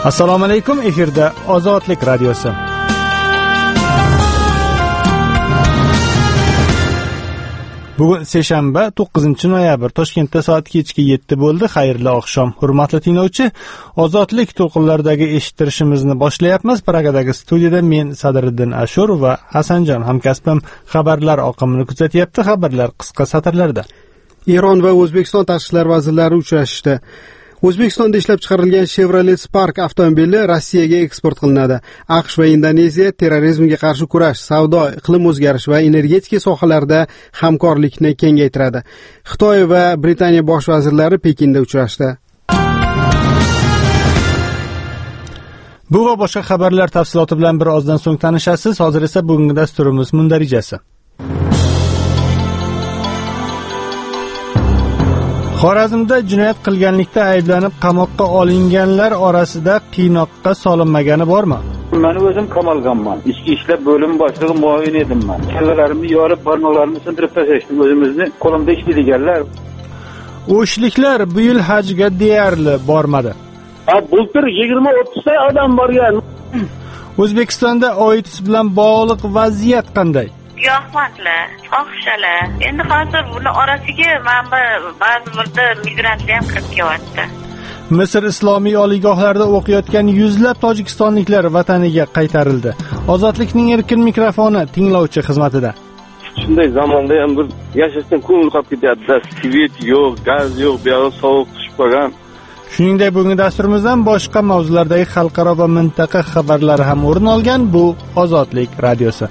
Assalomu alaykum, efirda Ozodlik radiosi. Bugun seshanba 9-noyabr, Toshkentda soat kechki 7 bo'ldi. Xayrli oqshom, hurmatli tinglovchi. Ozodlik to'lqinlaridagi eshittirishimizni boshlayapmiz. Pragadagi studiyada men Sadriddin Ashur va Hasanjon hamkasbim xabarlar oqimini kuzatyapti. Xabarlar qisqa satrlarda. Eron va O'zbekiston tashqi ishlar vazirlari uchrashdi. O'zbekistonda ishlab chiqarilgan Chevrolet Spark avtomobili Rossiyaga eksport qilinadi. AQSh va Indoneziya terrorizmga qarshi kurash, savdo, iqlim o'zgarishi va energetika sohalarida hamkorlikni kengaytiradi. Xitoy va Britaniya bosh vazirlari Pekinda uchrashdi. Bu va boshqa xabarlar tafsiloti bilan bir ozdan so'ng tanishasiz. Hozir esa bugungi dasturimiz mundarijasi. Xorazmda jinoyat qilganlikda ayblanib qamoqqa olinganlar orasida qiynoqqa solinmagani bormi? Men o'zim qamalganman. Ichki ishlar bo'limi boshlig'i muavin edim men. Kallalarimni yorib, barmoqlarimni sindirib tashlashdim. O'zimizni qo'limda ishlaydiganlar. U ishliklar bu yil hajga deyarli bormadi. Bultur 20-30 ta odam borgan. O'zbekistonda OITS bilan bog'liq vaziyat qanday? Giyohvandlar, fohishalar. Endi hozir buni orasiga mana ba'zi birda migrantlar ham kirib kelyapti. Misr islomiy oliygohlarida o'qiyotgan yuzlab tojikistonliklar vataniga qaytarildi. Ozodlikning erkin mikrofoni tinglovchi xizmatida. Shunday zamonda ham bir yashashdan ko'ngil qolib ketyapti. Svet yo'q, gaz yo'q, bu yoq sovuq tushib qolgan. Shuningdek, bugungi dasturimizdan boshqa mavzulardagi xalqaro va mintaqa xabarlari ham o'rin olgan. Bu Ozodlik radiosi.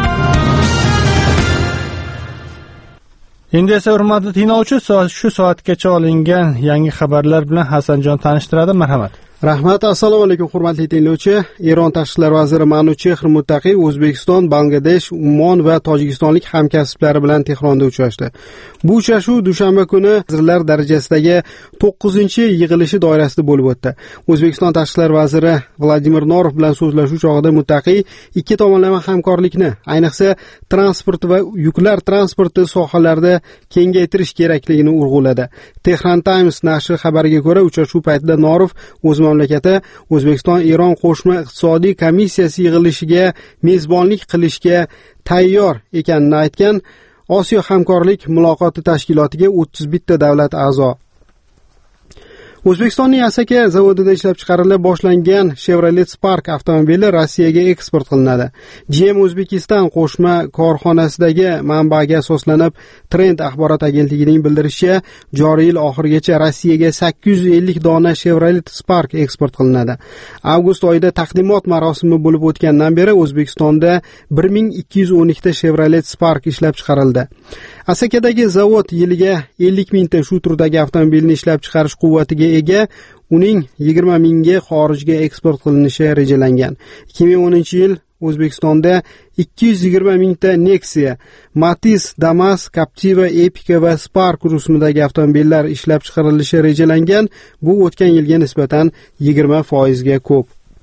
Endi esa hurmatli tinglovchi, shu soatgacha olingan yangi xabarlar bilan Hasanjon tanishtiradi. Marhamat. Rahmat, assalomu alaykum hurmatli tinglovchi. Eron tashqi ishlar vaziri Manuchehr Muttaqi O'zbekiston, Bangladesh, Ummon va tojikistonlik hamkasblari bilan Tehronda uchrashdi. Bu uchrashuv dushanba kuni vazirlar darajasidagi 9-yig'ilishi doirasida bo'lib o'tdi. O'zbekiston tashqi ishlar vaziri Vladimir Norov bilan so'zlashuv chog'ida Muttaqi ikki tomonlama hamkorlikni, ayniqsa transport va yuklar transporti sohalarida kengaytirish kerakligini urg'uladi. Tehran Times nashri xabariga ko'ra, uchrashuv paytida Norov o'z mamlakati O'zbekiston-Eron qo'shma iqtisodiy komissiyasi yig'ilishiga mezbonlik qilishga tayyor ekanini aytgan. Osiyo hamkorlik muloqoti tashkilotiga 31 ta davlat a'zo. O'zbekistonning Asaka zavodida ishlab chiqarila boshlangan Chevrolet Spark avtomobili Rossiyaga eksport qilinadi. GM O'zbekiston qo'shma korxonasidagi manbaga asoslanib, Trend axborot agentligining bildirishicha, joriy yil oxirigacha Rossiyaga 850 dona Chevrolet Spark eksport qilinadi. Avgust oyida taqdimot marosimi bo'lib o'tgandan beri O'zbekistonda 1212 ta Chevrolet Spark ishlab chiqarildi. Asakadagi zavod yiliga 50 mingta shu turdagi avtomobilni ishlab chiqarish quvvatiga ega, uning 20 mingga xorijga eksport qilinishi rejalangan. 2010-yil O'zbekistonda 220 mingta Nexia, Matiz, Damas, Captiva, Epica va Spark rusumidagi avtomobillar ishlab chiqarilishi rejalangan. Bu o'tgan yilga nisbatan 20% ga ko'p.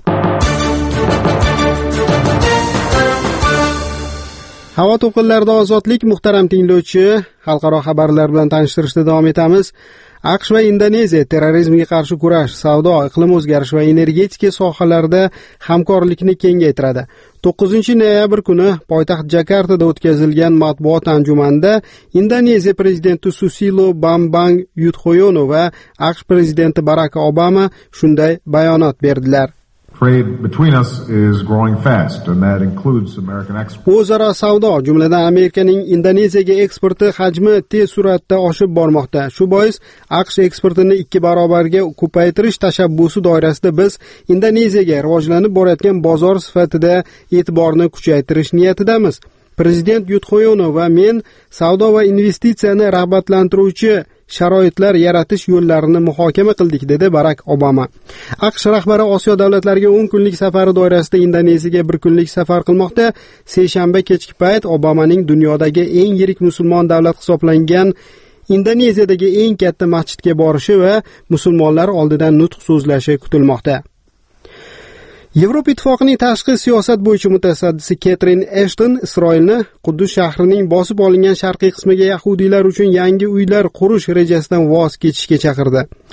Havo to'lqinlarida ozodlik, muhtaram tinglovchi, xalqaro xabarlar bilan tanishtirishda davom etamiz. AQSh va Indoneziya terrorizmga qarshi kurash, savdo, iqlim o'zgarishi va energetika sohalarida hamkorlikni kengaytiradi. 9-noyabr kuni poytaxt Jakartada o'tkazilgan matbuot anjumanida Indoneziya prezidenti Susilo Bambang Yudhoyono va AQSh prezidenti Barack Obama shunday bayonot berdilar. Trade between us is growing fast, and that includes American exports. O'zaro savdo, jumladan Amerikaning Indoneziyaga eksporti hajmi tez suratda oshib bormoqda. Shu bois AQSh eksportini 2 barobarga ko'paytirish tashabbusi doirasida biz Indoneziyaga rivojlanib borayotgan bozor sifatida e'tiborni kuchaytirish niyatidamiz. Prezident Yudhoyono va men savdo va investitsiyani rag'batlantiruvchi sharoitlar yaratish yo'llarini muhokama qildik, dedi Barack Obama. AQSh rahbari Osiyo davlatlariga 10 kunlik safari doirasida Indoneziyaga 1 kunlik safar qilmoqda. Seshanba kechki payt Obamaning dunyodagi eng yirik musulmon davlat hisoblangan Indoneziyadagi eng katta masjidga borishi va musulmonlar oldidan nutq so'zlashi kutilmoqda. Yevropa Ittifoqining tashqi siyosat bo'yicha mutasaddisi Ketrin Eshton Isroilni Quddus shahrining bosib olingan sharqiy qismiga yahudiylar uchun yangi uylar qurish rejasidan voz kechishga chaqirdi.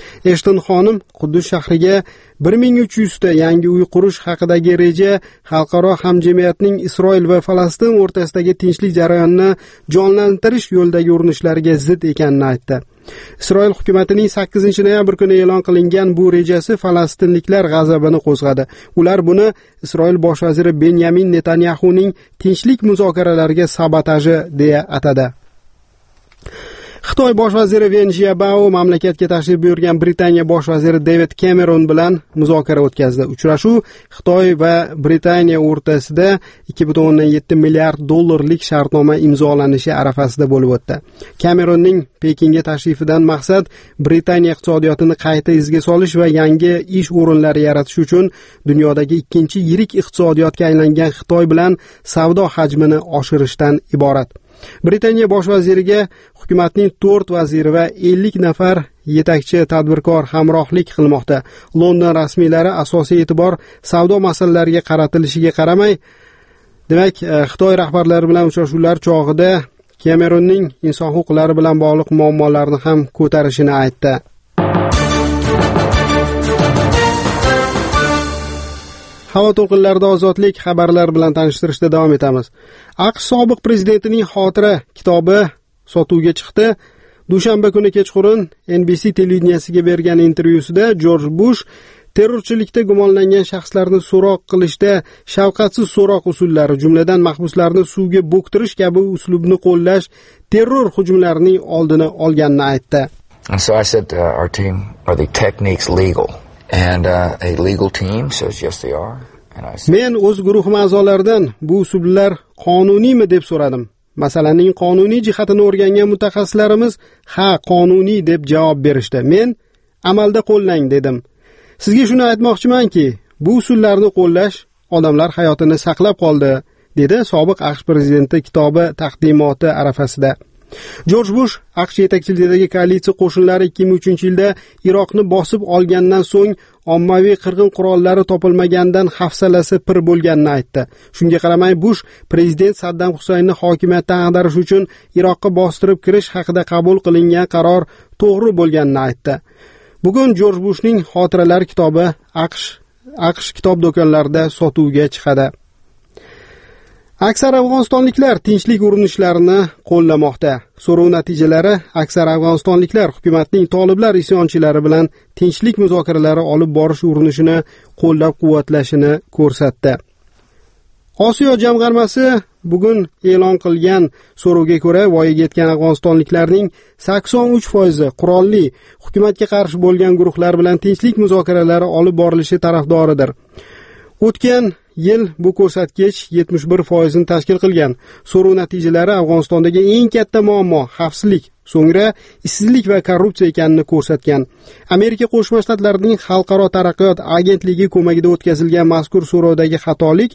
Eshton xonim Quddus shahriga 1300 ta yangi uy qurish haqidagi reja xalqaro hamjamiyatning Isroil va Falastin o'rtasidagi tinchlik jarayonini jonlantirish yo'lidagi urinishlariga zid ekanini aytdi. Isroil hukumatining 8-noyabr kuni e'lon qilingan bu rejasi falastinliklar g'azabini qo'zg'adi. Ular buni Isroil bosh vaziri Benyamin Netanyahuning tinchlik muzokaralariga sabotaji deya atadi. Xitoy bosh vaziri Wen Jiabao mamlakatga tashrif buyurgan Britaniya bosh vaziri David Cameron bilan muzokara o'tkazdi. Uchrashuv Xitoy va Britaniya o'rtasida 2.7 milliard dollarlik shartnoma imzolanishi arafasida bo'lib o'tdi. Cameronning Pekinga tashrifidan maqsad Britaniya iqtisodiyotini qayta izga solish va yangi ish o'rinlari yaratish uchun dunyodagi ikkinchi yirik iqtisodiyotga aylangan Xitoy bilan savdo hajmini oshirishdan iborat. Britaniya bosh vaziriga hukumatning 4 vaziri va 50 nafar yetakchi tadbirkor hamrohlik qilmoqda. London rasmiylari asosiy e'tibor savdo masalalariga qaratilishiga qaramay, demak, Xitoy rahbarlari bilan uchrashuvlar chog'ida Cameronning inson huquqlari bilan bog'liq muammolarni ham ko'tarishini aytdi. Havo to'lqinlarida ozodlik xabarlar bilan tanishtirishda davom etamiz. AQSh sobiq prezidentining xotira kitobi sotuvga chiqdi. Dushanba kuni kechqurun NBC televideniyasiga bergan intervyusida Jorj Bush terrorchilikda gumonlangan shaxslarni so'roq qilishda shafqatsiz so'roq usullari, jumladan mahbuslarni suvga bo'ktirish kabi uslubni qo'llash terror hujumlarining oldini olganini aytdi. And so I said, our team, are the techniques legal? And a legal team says yes they are. And I said, Men o'z guruhim a'zolaridan bu usullar qonuniymi deb so'radim. Masalaning qonuniy jihatini o'rgangan mutaxassislarimiz ha, qonuniy deb javob berishdi. Men amalda qo'llang dedim. Sizga shuni aytmoqchimanki, bu usullarni qo'llash odamlar hayotini saqlab qoldi, dedi sobiq AQSh prezidenti kitobi taqdimoti arafasida. Jorj Bush AQSh yetakchiligidagi koalitsiya qo'shinlari 2003-yilda Iroqni bosib olgandan so'ng ommaviy qirg'in qurollari topilmagandan hafsalasi pir bo'lganini aytdi. Shunga qaramay Bush prezident Saddam Husaynni hokimiyatdan ag'darish uchun Iroqqa bostirib kirish haqida qabul qilingan qaror to'g'ri bo'lganini aytdi. Bugun Jorj Bushning xotiralari kitobi AQSh kitob do'konlarida sotuvga chiqadi. Aksar afg'onistonliklar tinchlik urinishlarini qo'llamoqda. So'rov natijalari aksar afg'onistonliklar hukumatning toliblar isyonchilari bilan tinchlik muzokaralari olib borish urinishini qo'llab-quvvatlashini ko'rsatdi. Osiyo jamg'armasi bugun e'lon qilgan so'rovga ko'ra voyaga yetgan afg'onistonliklarning 83% qurolli hukumatga qarshi bo'lgan guruhlar bilan tinchlik muzokaralari olib borilishi tarafdoridir. O'tgan yil bu ko'rsatkich 71% ni tashkil qilgan. So'rov natijalari Afg'onistondagi eng katta muammo xavfsizlik, so'ngra ishsizlik va korrupsiya ekanini ko'rsatgan. Amerika Qo'shma Shtatlarining Xalqaro taraqqiyot agentligi ko'magida o'tkazilgan mazkur so'rovdagi xatolik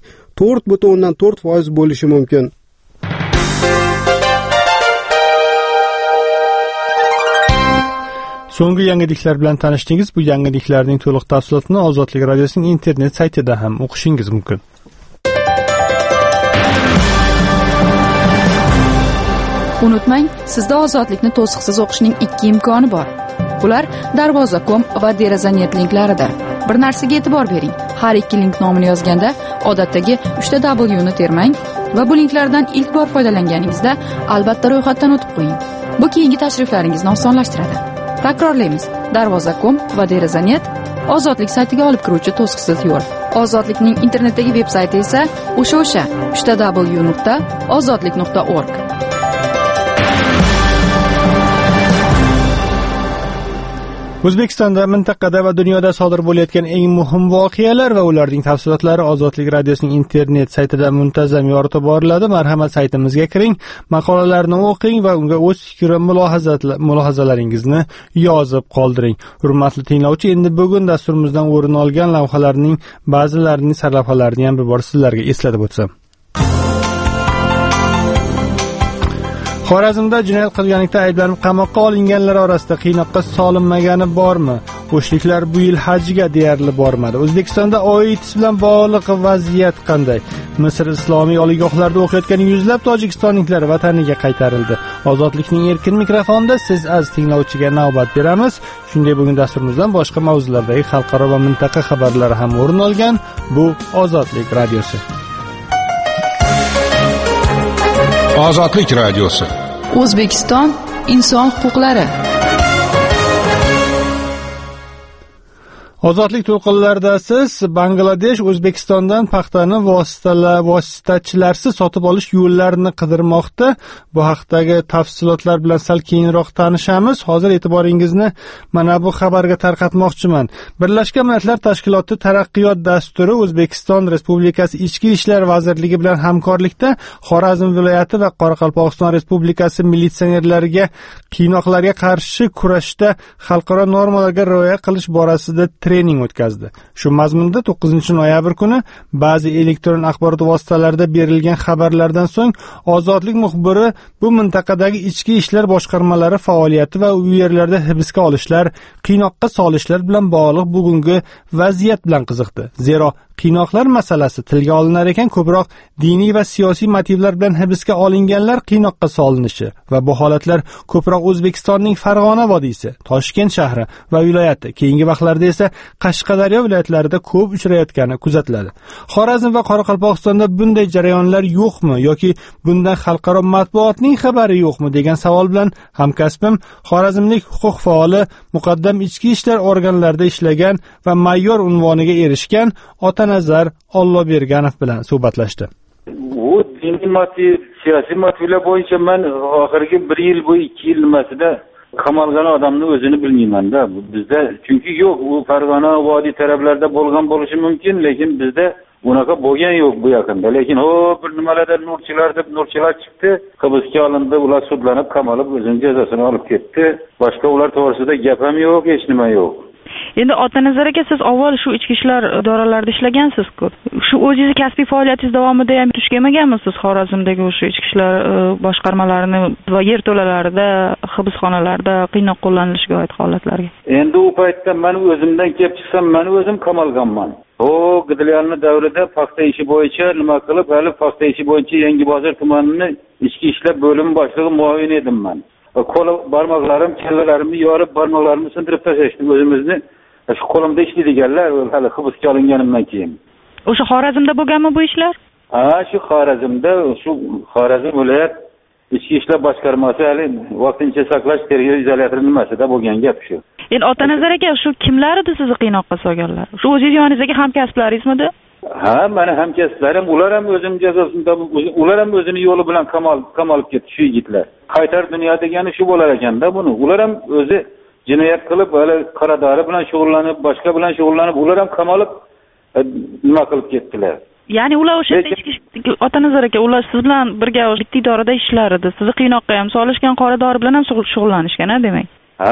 4.4% bo'lishi mumkin. So'nggi yangiliklar bilan tanishdingiz. Bu yangiliklarning to'liq tafsilotini Ozodlik radiosining internet saytida ham o'qishingiz mumkin. Unutmang, sizda ozodlikni to'siqsiz o'qishning 2 imkoni bor. Bular Darvoza.com va Derazanet linklaridir. Bir narsaga e'tibor bering. Har ikki link nomini yozganda odatdagi 3 W ni termang va bu linklardan ilk bor foydalanganingizda albatta ro'yxatdan o'tib qo'ying. Bu keyingi tashriflaringizni osonlashtiradi. Takrorlaymiz. Darvoza.com va Derazanet Ozodlik saytiga olib kiruvchi to'siqsiz yo'l. Ozodlikning internetdagi veb-sayti esa o'sha 3w.ozodlik.org. O'zbekistonda, mintaqada va dunyoda sodir bo'layotgan eng muhim voqealar va ularning tafsilotlari Ozodlik radiosining internet saytida muntazam yoritib boriladi. Marhamat, saytimizga kiring, maqolalarni o'qing va unga o'z fikr va mulohazalaringizni yozib qoldiring. Hurmatli tinglovchi, endi bugun dasturimizdan o'rin olgan lavhalarning ba'zilarining sarlavhalarini ham bir bor sizlarga eslatib o'tsam. Xorazmda jinoyat qilganlikda ayblanib qamoqqa olinganlar orasida qiynoqqa solinmagani bormi? Bo'shliklar bu yil hajga deyarli bormadi. O'zbekistonda OITS bilan bog'liq vaziyat qanday? Misr islomiy oliygohlarida o'qiyotgan yuzlab tojikistonliklar vataniga qaytarildi. Ozodlikning erkin mikrofonida siz aziz tinglovchiga navbat beramiz. Shunday bugun dasturimizdan boshqa mavzulardagi xalqaro va mintaqa xabarlar ham o'rin olgan. Bu Ozodlik radiosi. Ozodlik radiosi. O'zbekiston inson huquqlari. Ozodlik to'lqinlarida siz Bangladesh O'zbekistondan paxtani vositachilarsiz sotib olish yo'llarini qidirmoqda. Bu haqdagi tafsilotlar bilan sal keyinroq tanishamiz. Hozir e'tiboringizni mana bu xabarga tarqatmoqchiman. Birlashgan Millatlar Tashkiloti taraqqiyot dasturi O'zbekiston Respublikasi Ichki ishlar vazirligi bilan hamkorlikda Xorazm viloyati va Qoraqalpog'iston Respublikasi militsionerlariga qiynoqlarga qarshi kurashda xalqaro normalarga rioya qilish borasida trening o'tkazdi. Shu mazmunda 9-noyabr kuni ba'zi elektron axborot vositalarida berilgan xabarlardan so'ng Ozodlik muxbiri bu mintaqadagi ichki ishlar boshqarmalari faoliyati va u yerlarda hibsga olishlar, qiynoqqa solishlar bilan bog'liq bugungi vaziyat bilan qiziqdi. Zero qiynoqlar masalasi tilga olinar ekan, ko'proq diniy va siyosiy motivlar bilan hibsga olinganlar qiynoqqa solinishi va bu holatlar ko'proq O'zbekistonning Farg'ona vodiysi, Toshkent shahri va viloyati, keyingi vaqtlarda esa Qashqadaryo viloyatlarida ko'p uchrayotgani kuzatiladi. Xorazm va Qoraqalpog'istonda bunday jarayonlar yo'qmi yoki bundan xalqaro matbuotning xabari yo'qmi degan savol bilan hamkasbim xorazmlik huquq faoli, muqaddam ichki ishlar organlarida ishlagan va mayor unvoniga erishgan Otanazar Olloberganov bilan suhbatlashdi. U diniy motiv, siyosiy motivlar bo'yicha men oxirgi 1 yil bo'yi 2 yil nimasida qamalgan odamni o'zini bilmayman-da. Bizda chunki yo'q, u Farg'ona vodiy taraflarida bo'lgan bo'lishi mumkin, lekin bizda unaqa bo'lgan yo'q bu yaqinda. Lekin bir nimalarda nurchilar chiqdi, hibsga olindi, ular sudlanib, qamalib o'zining jazosini olib ketdi. Boshqa ular to'g'risida gap ham yo'q, hech nima yo'q. Endi Otanazar aka, siz avval shu ichki ishlar idoralarida ishlagansiz-ku. Shu o'zingiz kasbiy faoliyatingiz davomida ham duch kelmaganmisiz Xorazmdagi o'sha ichki ishlar boshqarmalarini va yerto'lalarida, hibsxonalarda qiynoq qo'llanilishiga oid holatlarga? Endi u paytda men o'zimdan kelib chiqsam, men o'zim qamalganman. Gidlyanni davrida paxta ishi bo'yicha nima qilib, hali paxta ishi bo'yicha Yangibozor tumanining ichki ishlar bo'limi boshlig'i muavin edim men. Qo'l barmoqlarim, kallalarimni yorib, barmoqlarimni sindirib tashlashdim o'zimizni. Shu qo'limda ishlaydiganlar hali hibsga olinganimdan keyin. O'sha Xorazmda bo'lganmi bu ishlar? Shu Xorazmda, shu Xorazm viloyat ichki ishlar boshqarmasi hali vaqtincha saqlash tergov izolyatori nimasida bo'lgan gap shu. Endi Otanazar aka, shu kimlar edi sizni qiynoqqa solganlar? Shu o'zingiz yoningizdagi hamkasblaringizmidi? Meni hamkasblarim, ular ham o'zim jazosida, ular ham o'zini yo'li bilan qamalib ketdi shu yigitlar. Qaytar dunyo degani shu bo'lar ekanda buni. Ular ham o'zi jinoyat qilib, hali qaradori bilan shug'ullanib, boshqa bilan shug'ullanib, ular ham qamalib nima qilib ketdilar. Ya'ni ular o'sha Otanazar aka, ular siz bilan birga bitta idorada ishlar edi. Sizni qiynoqqa ham solishgan, qoradori bilan ham shug'ullanishgan-a, demak.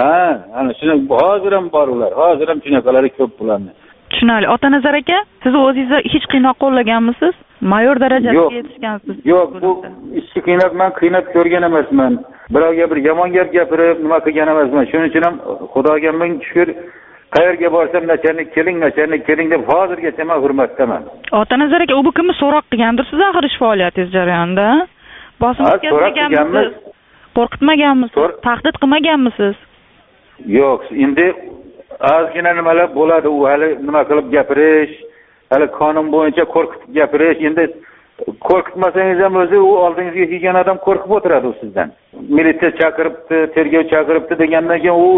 Ana shuni hozir ham bor ular. Hozir ham shunaqalari ko'p bularni. Tushunali. Otanazar aka, siz o'zingiz hech qiynoq qo'llaganmisiz? Mayor darajasiga yetishgansiz. Yo'q, bu ichki qiynoq men qiynab ko'rgan emasman. Birovga bir yomon gap gapirib, nima qilgan emasman. Shuning uchun ham Xudoga ming shukr, qayerga borsam nacharlik keling deb hozirgacha men hurmatdaman. Otanazar aka, u bu kimni so'roq qilgandir siz axir ish faoliyatingiz jarayonida? Bosim o'tkazmaganmisiz? Qo'rqitmaganmisiz? Tahdid qilmaganmisiz? Yo'q, endi ozgina nimalar bo'ladi, u hali nima qilib gapirish, hali qonun bo'yicha qo'rqitib gapirish. Endi qo'rqitmasangiz ham o'zi u oldingizga kelgan odam qo'rqib o'tiradi u sizdan. Militsiya chaqiribdi, tergov chaqiribdi degandan keyin u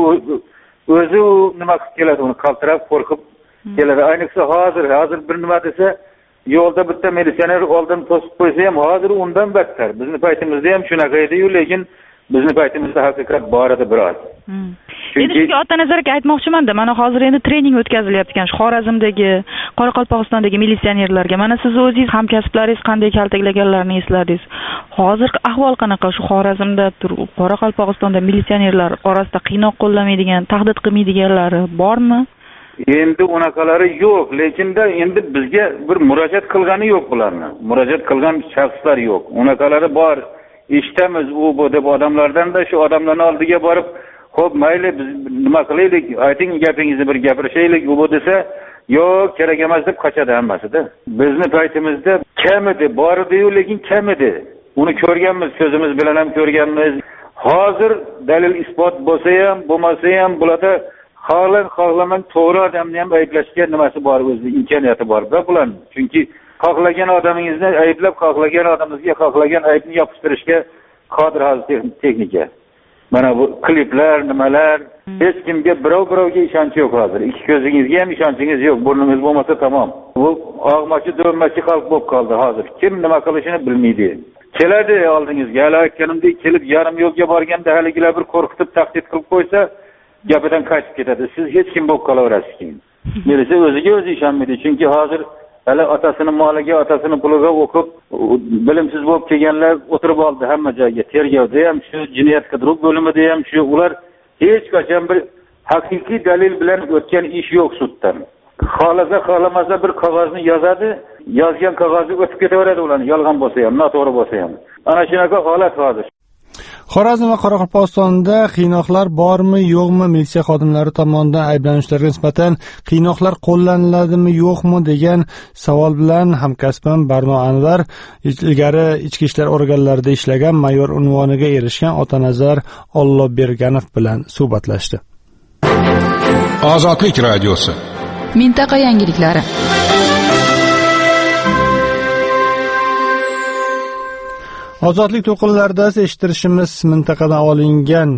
o'zi nima qilib keladi, uni qaltirab qo'rqib keladi. Ayniqsa hozir bir nima desa, yo'lda bitta militsioner oldin to'sib qo'ysa ham hozir undan battar. Bizning paytimizda ham shunaqa edi-yu, lekin bizning paytimizda haqiqat bor edi biroz. Endi sizga Otanazar aka aytmoqchiman-da, mana hozir endi trening o'tkazilyapti ekan shu Xorazmdagi, Qoraqalpog'istondagi militsionerlarga. Mana siz o'zingiz hamkasblaringiz qanday kaltaklaganlarini esladingiz. Hozirgi ahvol qanaqa? Shu Xorazmda, Qoraqalpog'istonda militsionerlar orasida qiynoq qo'llamaydigan, tahdid qilmaydiganlari bormi? Endi unaqalari yo'q, lekinda endi bizga bir murojaat qilgani yo'q bularni. Murojaat qilgan shaxslar yo'q. Unaqalari bor. Eshitamiz u bu deb odamlardan-da shu odamlarning oldiga borib, xo'p, mayli biz nima qilaylik, ayting gapingizni bir gapirishaylik, u bu desa, yo'q kerak emas deb qochadi hammasida. Bizni paytimizda kam edi, bor edi-yu, lekin kam edi. Uni ko'rganmiz, ko'zimiz bilan ham ko'rganmiz. Hozir dalil isbot bo'lsa ham, bo'lmasa ham bularda xohlamang to'g'ri odamni ham ayblashga nimasi bor, o'zi imkoniyati bor bular. Chunki xohlagan odamingizni ayblab, xohlagan odamingizga xohlagan aybni yopishtirishga qodir hozir texnika. Mana bu kliplar, nimalar, hech kimga birovga ishonch yo'q hozir. Ikki ko'zingizga ham ishonchingiz yo'q, burningiz bo'lmasa tamom. Bu og'machi, do'mmachi xalq bo'lib qoldi hozir. Kim nima qilishini bilmaydi. Keladi oldingizga, hali aytganimdek kelib yarim yo'lga borganda haligilar bir qo'rqitib tahdid qilib qo'ysa, gapidan qochib ketadi. Siz hech kim bo'lib qolaverasiz keyin. Birisi o'ziga o'zi ishonmaydi, chunki hozir hali otasini moliga, otasini puliga o'qib, bilimsiz bo'lib kelganlar o'tirib oldi hamma joyga. Tergovda ham shu, jinoyat qidiruv bo'limida ham shu, ular hech qachon bir haqiqiy dalil bilan o'tgan ish yo'q suddan. Xohlamasa bir qog'ozni yozadi, yozgan qog'ozni o'tib ketaveradi ular, yolg'on bo'lsa ham, noto'g'ri bo'lsa ham. Ana shunaqa holat hozir. Xorazm va Qoraqalpog'istonda qiynoqlar bormi, yo'qmi? Militsiya xodimlari tomonidan ayblanuvchilarga nisbatan qiynoqlar qo'llaniladimi, yo'qmi degan savol bilan hamkasbim Barno Anvar ilgari ichki ishlar organlarida ishlagan mayor unvoniga erishgan Otanazar Olloberganov bilan suhbatlashdi. Ozodlik radiosi. Mintaqa yangiliklari. Ozodlik to'lqinlarida eshittirishimiz mintaqadan olingan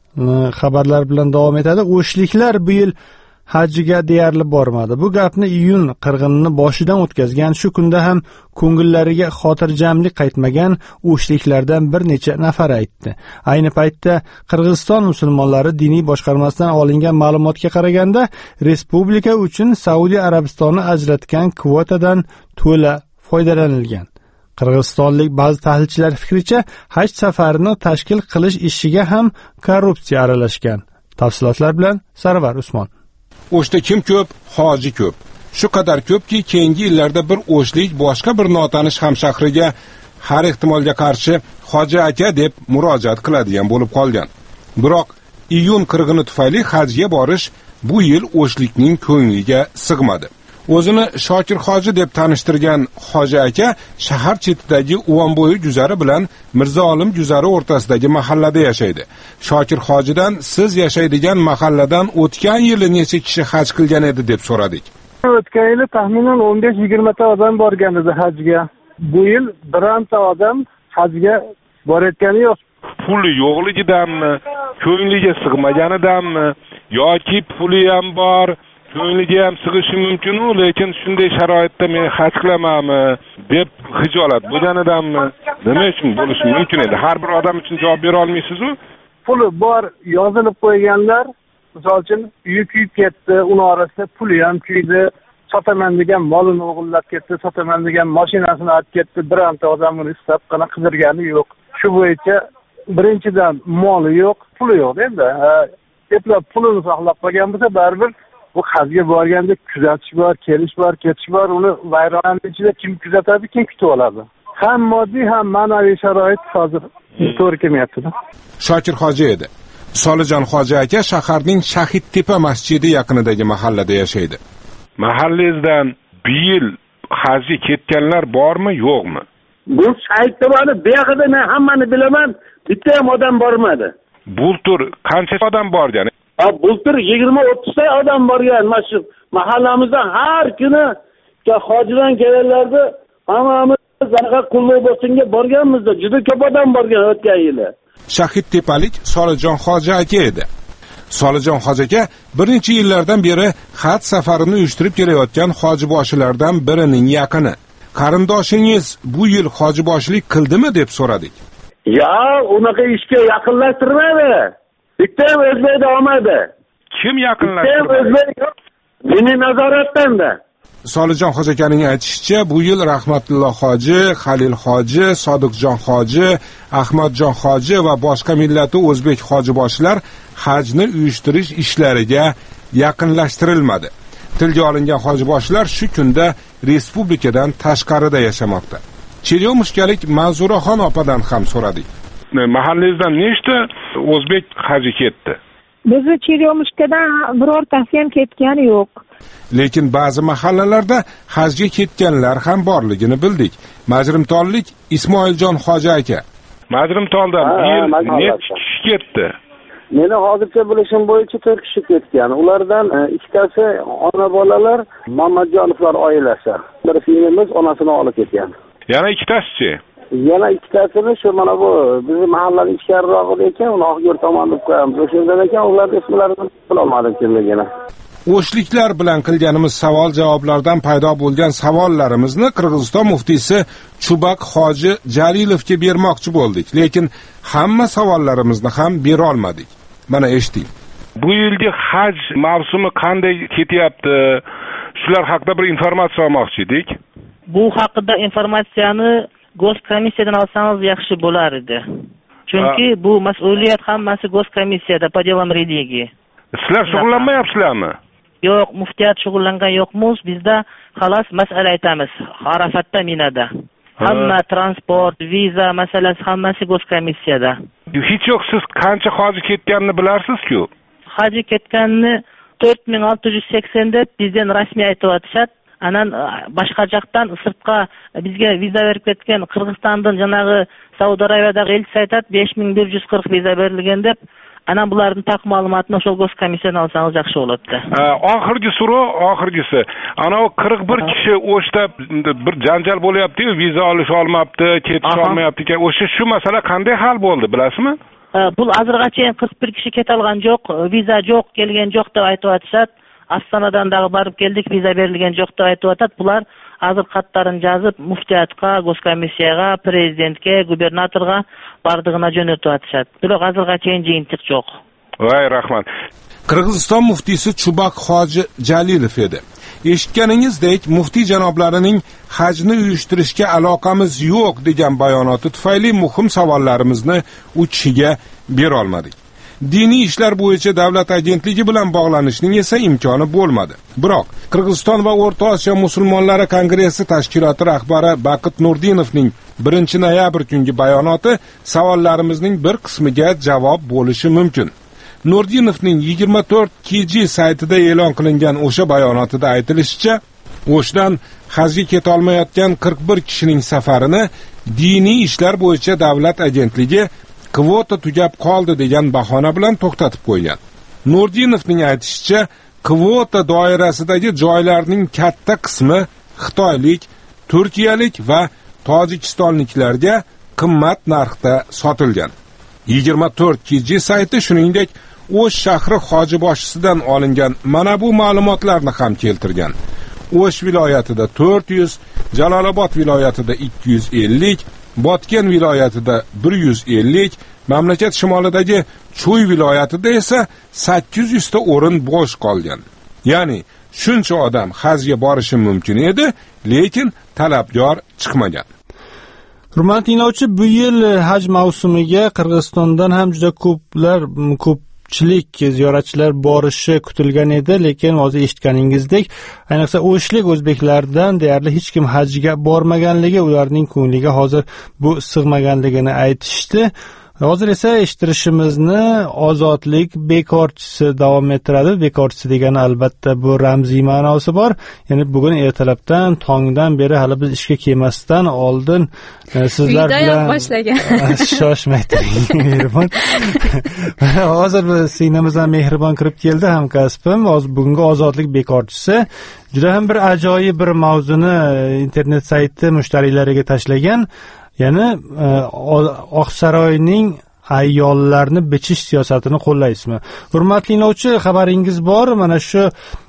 xabarlar bilan davom etadi. O'shliklar bu yil hajga deyarli bormadi. Bu gapni iyun qirg'inini boshidan o'tkazgan, shu kunda ham ko'ngillariga xotirjamlik qaytmagan o'shliklardan bir necha nafar aytdi. Ayni paytda Qirg'iziston musulmonlari diniy boshqarmasidan olingan ma'lumotga qaraganda, respublika uchun Saudiya Arabistoni ajratgan kvotadan to'la foydalanilgan. Qirg'izistonlik ba'zi tahlilchilar fikricha, haj safarini tashkil qilish ishiga ham korrupsiya aralashgan. Tafsilotlar bilan Sarvar Usmon. O'shda kim ko'p, hoji ko'p. Shu qadar ko'pki, keyingi yillarda bir o'shlik boshqa bir notanish hamshahriga har ehtimolga qarshi hoji aka deb murojaat qiladigan bo'lib qolgan. Biroq iyun qirg'ini tufayli hajga borish bu yil o'shlikning ko'ngliga sig'madi. O'zini Shokir hoji deb tanishtirgan hoji aka shahar chetidagi Uvonbo'yi guzari bilan Mirzo Olim guzari o'rtasidagi mahallada yashaydi. Shokir hojidan siz yashaydigan mahalladan o'tgan yili necha kishi haj qilgan edi deb so'radik. O'tgan yili taxminan 15-20 ta odam borgan edi hajga. Bu yil bironta odam hajga borayotgani yo'q. Puli yo'qligidanmi, ko'ngliga sig'maganidanmi yoki puli ham bor, ko'ngliga ham sig'ishi mumkin-u, lekin shunday sharoitda men haj qilamanmi deb hijolat bo'lganidanmi? Nima uchun bo'lishi mumkin edi? Har bir odam uchun javob bera olmaysiz-ku. Puli bor, yozilib qo'yganlar, misol uchun uyi kuyib ketdi, uning orasida puli ham kuydi, sotaman degan molini o'g'irlab ketdi, sotaman degan mashinasini olib ketdi, bironta odam uni istab qana qidirgani yo'q. Shu bo'yicha birinchidan moli yo'q, puli yo'q endi. Eplab pulini saqlab qolgan bo'lsa, baribir bu hajga borganda kuzatish bor, kelish bor, ketish bor. Uni vayronaning ichida kim kuzatadi, kim kutib oladi? Ham moddiy, ham ma'naviy sharoit hozir to'g'ri kelmayapti. Shokir hoji edi. Solijon hoji aka shaharning Shahidtepa masjidi yaqinidagi mahallada yashaydi. Mahallangizdan bu yil hajga ketganlar bormi, yo'qmi? Bu Shahidtepani buyog'ida men hammani bilaman, bitta ham odam bormadi. Bultur qancha odam borgan? Bultur 20-30 ta odam borgan. Mana mahallamizda har kuni hojidan kelganlarda hammamiz zanaqa qulluq bo'lsinga borganmizda, juda ko'p odam borgan o'tgan yili. Shahidtepalik Solijon hoji aka edi. Solijon hoji aka bir necha yillardan beri haj safarini uyushtirib kelayotgan hojiboshilardan birining yaqini. Qarindoshingiz bu yil hojiboshilik qildimi deb so'radik. Ya, unaqa ishga yaqinlashtirmadi. Bitta ham o'zbekda olmadi. Kim yaqinlashtirdi? Diniy nazoratdan-da. Solijon hoji akaning aytishicha, bu yil Rahmatulloh hoji, Halil hoji, Sodiqjon hoji, Ahmadjon hoji va boshqa millati o'zbek hojiboshilar hajni uyushtirish ishlariga yaqinlashtirilmadi. Tilga olingan hojiboshilar shu kunda respublikadan tashqarida yashamoqda. Chelyomishkalik Manzuraxon opadan ham so'radik. Mahallangizdan nechta o'zbek haji ketdi? Bizni Cheryomushkadan birortasi ham ketgani yo'q. Lekin ba'zi mahallalarda hajga ketganlar ham borligini bildik. Majrimtonlik Ismoiljon hoji aka. Majrimtondan necha kishi ketdi? Meni hozircha bilishim bo'yicha 4 kishi ketgan. Ulardan ikkitasi ona bolalar, Mamadjonovlar oilasi. Bir singlimiz onasini olib ketgan. Yana ikkitasi-chi? Yana ikkitasini shu mana bu bizning mahallaning ichkarirog'ida ekan, uni Oqyo'l tomonda qo'yamiz. O'shanda ekan, ularning ismlarini bilolmadim kimligini. O'shliklar bilan qilganimiz savol-javoblardan paydo bo'lgan savollarimizni Qirg'iziston muftiysi Chubak hoji Jalilovga bermoqchi bo'ldik, lekin hamma savollarimizni ham bera olmadik. Mana eshiting. Bu yilgi haj mavsumi qanday ketyapti? Shular haqida bir informatsiya olmoqchi edik. Bu haqida informatsiyani Goskomissiyadan olsangiz yaxshi bo'lar edi. Chunki bu mas'uliyat hammasi Goskomissiyada по делам религии. Sizlar shug'ullanmayapsizlarmi? Yo'q, muftiyat shug'ullangan yo'qmiz. Bizda xolos masala aytamiz. Arafatda, Minada. Hamma transport, viza masalasi hammasi Goskomissiyada. Hech yo'q, siz qancha hoji ketganini bilarsiz-ku? Hoji ketganini 4680 deb bizdan rasmiy aytib anan boshqa yoqdan sirtqa bizga viza berib ketgan Qirg'izistondan janag'i Saudiya Arabiyadagi elchisi aytadi 5140 viza berilgan deb. Ana bularning taq ma'lumotini o'sha Goskomissiyadan olsangiz yaxshi bo'ladi. Oxirgi so'rov, oxirgisi. Ana 41 kishi o'shda bir janjal bo'lyapti-yu, viza olish olmabdi, ketish olmayapti ekan. O'sha shu masala qanday hal bo'ldi, bilasizmi? Bu hozirgacha 41 kishi ket olgan yo'q, viza yo'q, kelgan yo'q deb aytib Astanadan da barib keldik, viza berilgan yo'q deb aytib Bular hozir xatlarini yozib muftiyatga, Goskomissiyaga, prezidentga, gubernatorga bardig'ini jo'natib atishadi. Biroq hozirgacha jiyintiq yo'q. Voy rahmat. Qirg'iziston muftiysi Chubak hoji Jalilov edi. Eshitganingizdek, muftiy janoblarining hajni uyushtirishga aloqamiz yo'q degan bayonoti tufayli muhim savollarimizni u kishiga bera olmadik. Diniy ishlar bo'yicha davlat agentligi bilan bog'lanishning esa imkoni bo'lmadi. Biroq Qirg'iziston va O'rta Osiyo musulmonlari kongressi tashkiloti rahbari Baqit Nurdinovning 1-noyabr kungi bayonoti savollarimizning bir qismiga javob bo'lishi mumkin. Nurdinovning 24kg saytida e'lon qilingan o'sha bayonotida aytilishicha, O'shdan hajga keta olmayotgan 41 kishining safarini diniy ishlar bo'yicha davlat agentligi kvota tugab qoldi degan bahona bilan to'xtatib qo'ygan. Nurdinovning aytishicha, kvota doirasidagi joylarning katta qismi xitoylik, turkiyalik va tojikistonliklarga qimmat narxda sotilgan. 24kg sayti shuningdek O'sh shahri hojiboshisidan olingan mana bu ma'lumotlarni ham keltirgan. O'sh viloyatida 400, Jalolobod viloyatida 250, Botken viloyatida 150, mamlakat shimolidagi Cho'y viloyatida esa 800 ta o'rin bo'sh qolgan. Ya'ni shuncha odam hajga borishi mumkin edi, lekin talabgor chiqmagan. Hurmatli tinglovchi, bu yil haj mavsumiga Qirg'izistondan ham juda ko'pchilik ziyoratchilar borishi kutilgan edi, lekin hozir eshitganingizdek, ayniqsa o'shlik o'zbeklardan deyarli hech kim hajga bormaganligi, ularning ko'ngliga hozir bu sig'maganligini aytishdi. Hozir esa eshittirishimizni ozodlik bekorchisi davom ettiradi. Bekorchisi degani albatta bu ramziy ma'nosi bor. Ya'ni bugun ertalabdan tongdan beri hali biz ishga kelmasdan oldin sizlar bilan boshlagan. Shoshmay turing, mehribon. Hozir sinamizdan mehribon kirib keldi hamkasbim. Bugungi ozodlik bekorchisi juda ham bir ajoyib bir mavzuni internet sayti mushtariylariga tashlagan. Ya'ni Oqsaroyning ayollarni bichish siyosatini qo'llaysizmi? Hurmatli tinglovchi, xabaringiz bor? Mana shu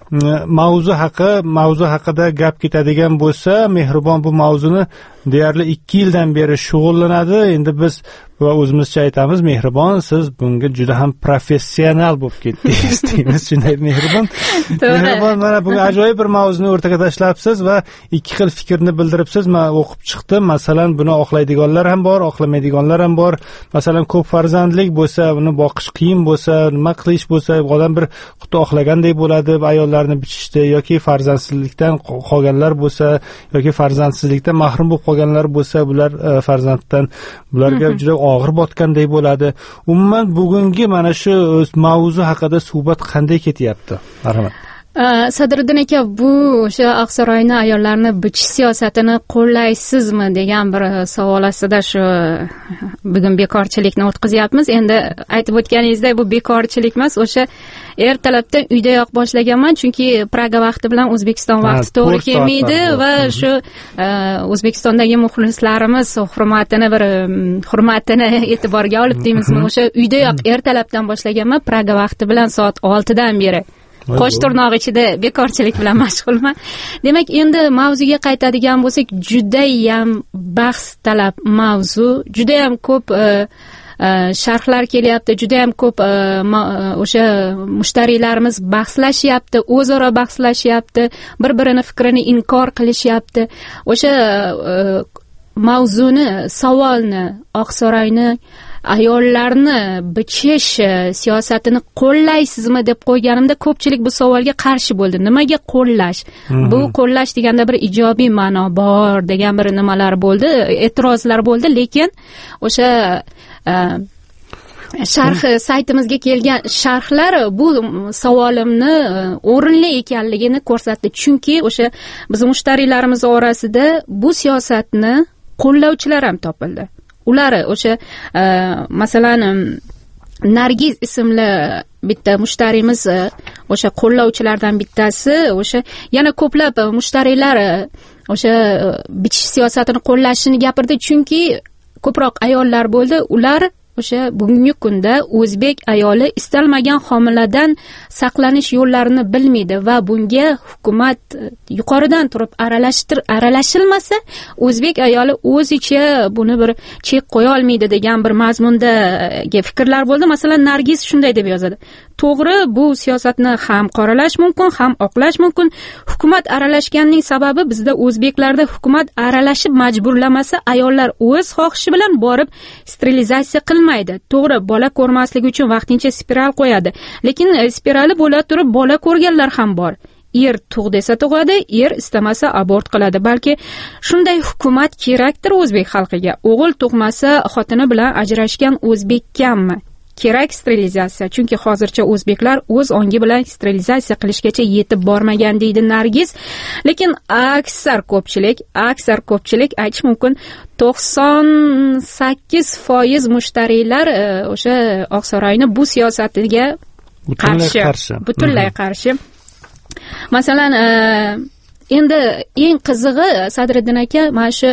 mavzu haqida gap ketadigan bo'lsa, mehribon bu mavzuni deyarli 2 yildan beri shug'ullanadi. Endi biz o'zimizcha aytamiz, mehribon, siz bunga juda ham professional bo'lib ketdingiz deymiz. Shunday mehribon. Mehribon, mana bu ajoyib bir mavzuni o'rtaga tashlabsiz va 2 xil fikrni bildiribsiz. Men o'qib chiqdim. Masalan, buni oqlaydiganlar ham bor, oqlamaydiganlar ham bor. Masalan, ko'p farzandlik bo'lsa, uni boqish qiyin bo'lsa, nima qilish bo'lsa, odam bir quti oqlagandek bo'ladi ayollarni bichishda, yoki farzandsizlikdan qolganlar bo'lsa, yoki farzandsizlikdan mahrum bo'lib qolganlar bo'lsa, bular farzanddan bularga juda og'ir botgandek bo'ladi. Umuman bugungi mana shu mavzu haqida suhbat qanday ketyapti? Marhamat. Sadriddin aka, bu o'sha Oqsaroyni ayollarni bichish siyosatini qo'llaysizmi degan bir savol ostida shu bugun bekorchilikni o'tkazyapmiz. Endi aytib o'tganingizdek, bu bekorchilik emas, o'sha ertalabdan uydayoq boshlaganman, chunki Praga vaqti bilan O'zbekiston vaqti to'g'ri kelmaydi va shu O'zbekistondagi muxlislarimiz hurmatini e'tiborga olib deymizmi, o'sha uydayoq ertalabdan boshlaganman, Praga vaqti bilan soat 6 dan beri qo'sh tirnoq ichida bekorchilik bilan mashg'ulman. Demak, endi mavzuga qaytadigan bo'lsak, judayam bahs talab mavzu, judayam ko'p sharhlar kelyapti, judayam ko'p o'sha mushtariylarimiz bahslashyapti, o'zaro bahslashyapti, bir-birini fikrini inkor qilishyapti. O'sha mavzuni, savolni, Oqsaroyni ayollarni bichish siyosatini qo'llaysizmi deb qo'yganimda ko'pchilik bu savolga qarshi bo'ldi. Nimaga qo'llash? Bu qo'llash deganda bir ijobiy ma'no bor degan bir nimalar bo'ldi, e'tirozlar bo'ldi, lekin o'sha sharh saytimizga kelgan sharhlar bu savolimni o'rinli ekanligini ko'rsatdi. Chunki o'sha biz mushtariylarimiz orasida bu siyosatni qo'llovchilar ham topildi. Ular o'sha masalan Nargiz ismli bitta mushtariyimiz o'sha qo'llovchilardan bittasi, o'sha yana ko'plab mushtariylar o'sha bichish siyosatini qo'llashini gapirdi, chunki ko'proq ayollar bo'ldi. Ular o'sha bugungi kunda o'zbek ayoli istalmagan homiladan saqlanish yo'llarini bilmaydi va bunga hukumat yuqoridan turib aralashilmasa, o'zbek ayoli o'zicha buni bir chek qo'ya olmaydi degan bir mazmundagi fikrlar bo'ldi. Masalan, Nargiz shunday deb yozadi: to'g'ri, bu siyosatni ham qoralash mumkin, ham oqlash mumkin. Hukumat aralashganning sababi bizda o'zbeklarda hukumat aralashib majburlamasa, ayollar o'z xohishi bilan borib sterilizatsiya qilmaydi. To'g'ri, bola ko'rmasligi uchun vaqtincha spiral qo'yadi, lekin spirali bo'la turib bola ko'rganlar ham bor. Er tug' desa tug'adi, er istamasa abort qiladi. Balki shunday hukumat kerakdir o'zbek xalqiga. O'g'il tug'masa xotini bilan ajrashgan o'zbek kammi? Kerak sterilizatsiya, chunki hozircha o'zbeklar o'z ongi bilan sterilizatsiya qilishgacha yetib bormagan deydi Nargiz. Lekin aksar ko'pchilik aytish mumkin 98% mushtariylar o'sha Oqsaroyni bu siyosatiga butunlay qarshi. Masalan, endi eng qizig'i, Sadriddin aka, mana shu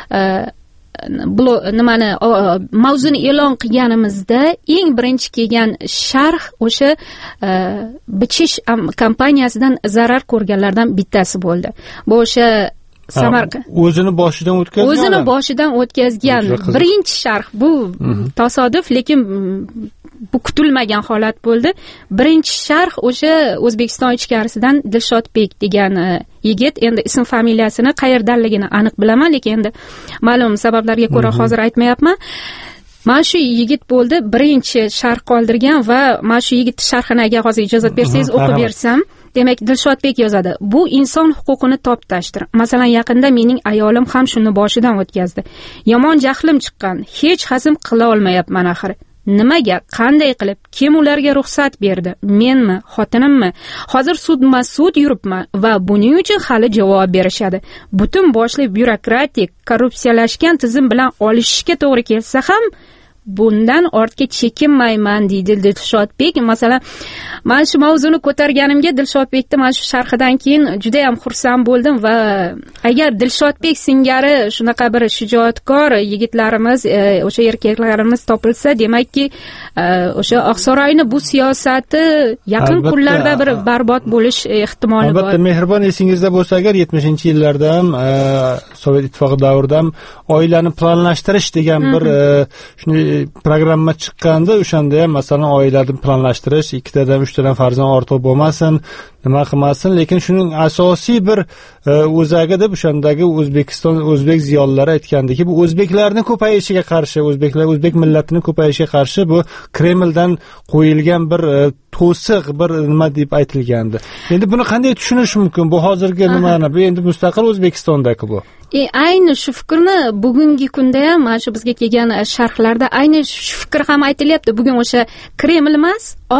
mavzuni e'lon qilganimizda eng birinchi kelgan sharh o'sha bichish kompaniyasidan zarar ko'rganlardan bittasi bo'ldi. Bu o'sha o'zini boshidan o'tkazgan birinchi sharh. Bu tasodif, lekin bu kutilmagan holat bo'ldi. Birinchi sharh o'sha O'zbekiston ichkarisidan Dilshodbek degan yigit. Endi ism familiyasini qayerdanligini aniq bilaman, lekin endi ma'lum sabablarga ko'ra hozir aytmayapman. Mana shu yigit bo'ldi birinchi sharh qoldirgan va mana shu yigit sharhini agar hozir ijozat bersangiz o'qib bersam. Demak, Dilshodbek yozadi: bu inson huquqini toptashdir. Masalan, yaqinda mening ayolim ham shuni boshidan o'tkazdi. Yomon jahlim chiqqan, hech hazm qila olmayapman axir. Nimaga, qanday qilib, kim ularga ruxsat berdi? Menmi, xotinimmi? Hozir sud yuribman va buning uchun hali javob berishadi. Butun boshli byurokratik, korrupsiyalashgan tizim bilan olishishga to'g'ri kelsa ham bundan ortga chekinmayman deydi Dilshodbek. Masalan, men shu mavzuni ko'targanimga Dilshodbekni mana shu sharhidan keyin juda ham xursand bo'ldim va agar Dilshodbek singari shunaqa bir shijoatkor yigitlarimiz, o'sha erkaklarimiz topilsa, demakki o'sha Oqsaroyni bu siyosati yaqin kunlarda bir barbod bo'lish ehtimoli bor. Albatta, mehribon esingizda bo'lsa agar 70-yillarda ham Sovet ittifoqi davrida ham oilani planlashtirish degan bir shunday programma chiqqanda, o'shanda ham masalan oilani planlashtirish, 2tadan 3tadan farzand ortiq bo'lmasin, nima qilmasin, lekin shuning asosiy bir o'zagi deb o'shandagi o'zbek ziyolilari aytgandiki, bu o'zbeklarni ko'payishiga qarshi, o'zbek millatining ko'payishiga qarshi bu Kremldan qo'yilgan bir to'siq bir nima deb aytilgandi. Endi buni qanday tushunish mumkin? Bu hozirgi nimani? Bu endi mustaqil O'zbekistondagi bu. Ayni shu fikrni bugungi kunda ham mana shu bizga kelgan sharhlarda ayni shu fikr ham aytilyapti. Bugun o'sha Kreml emas,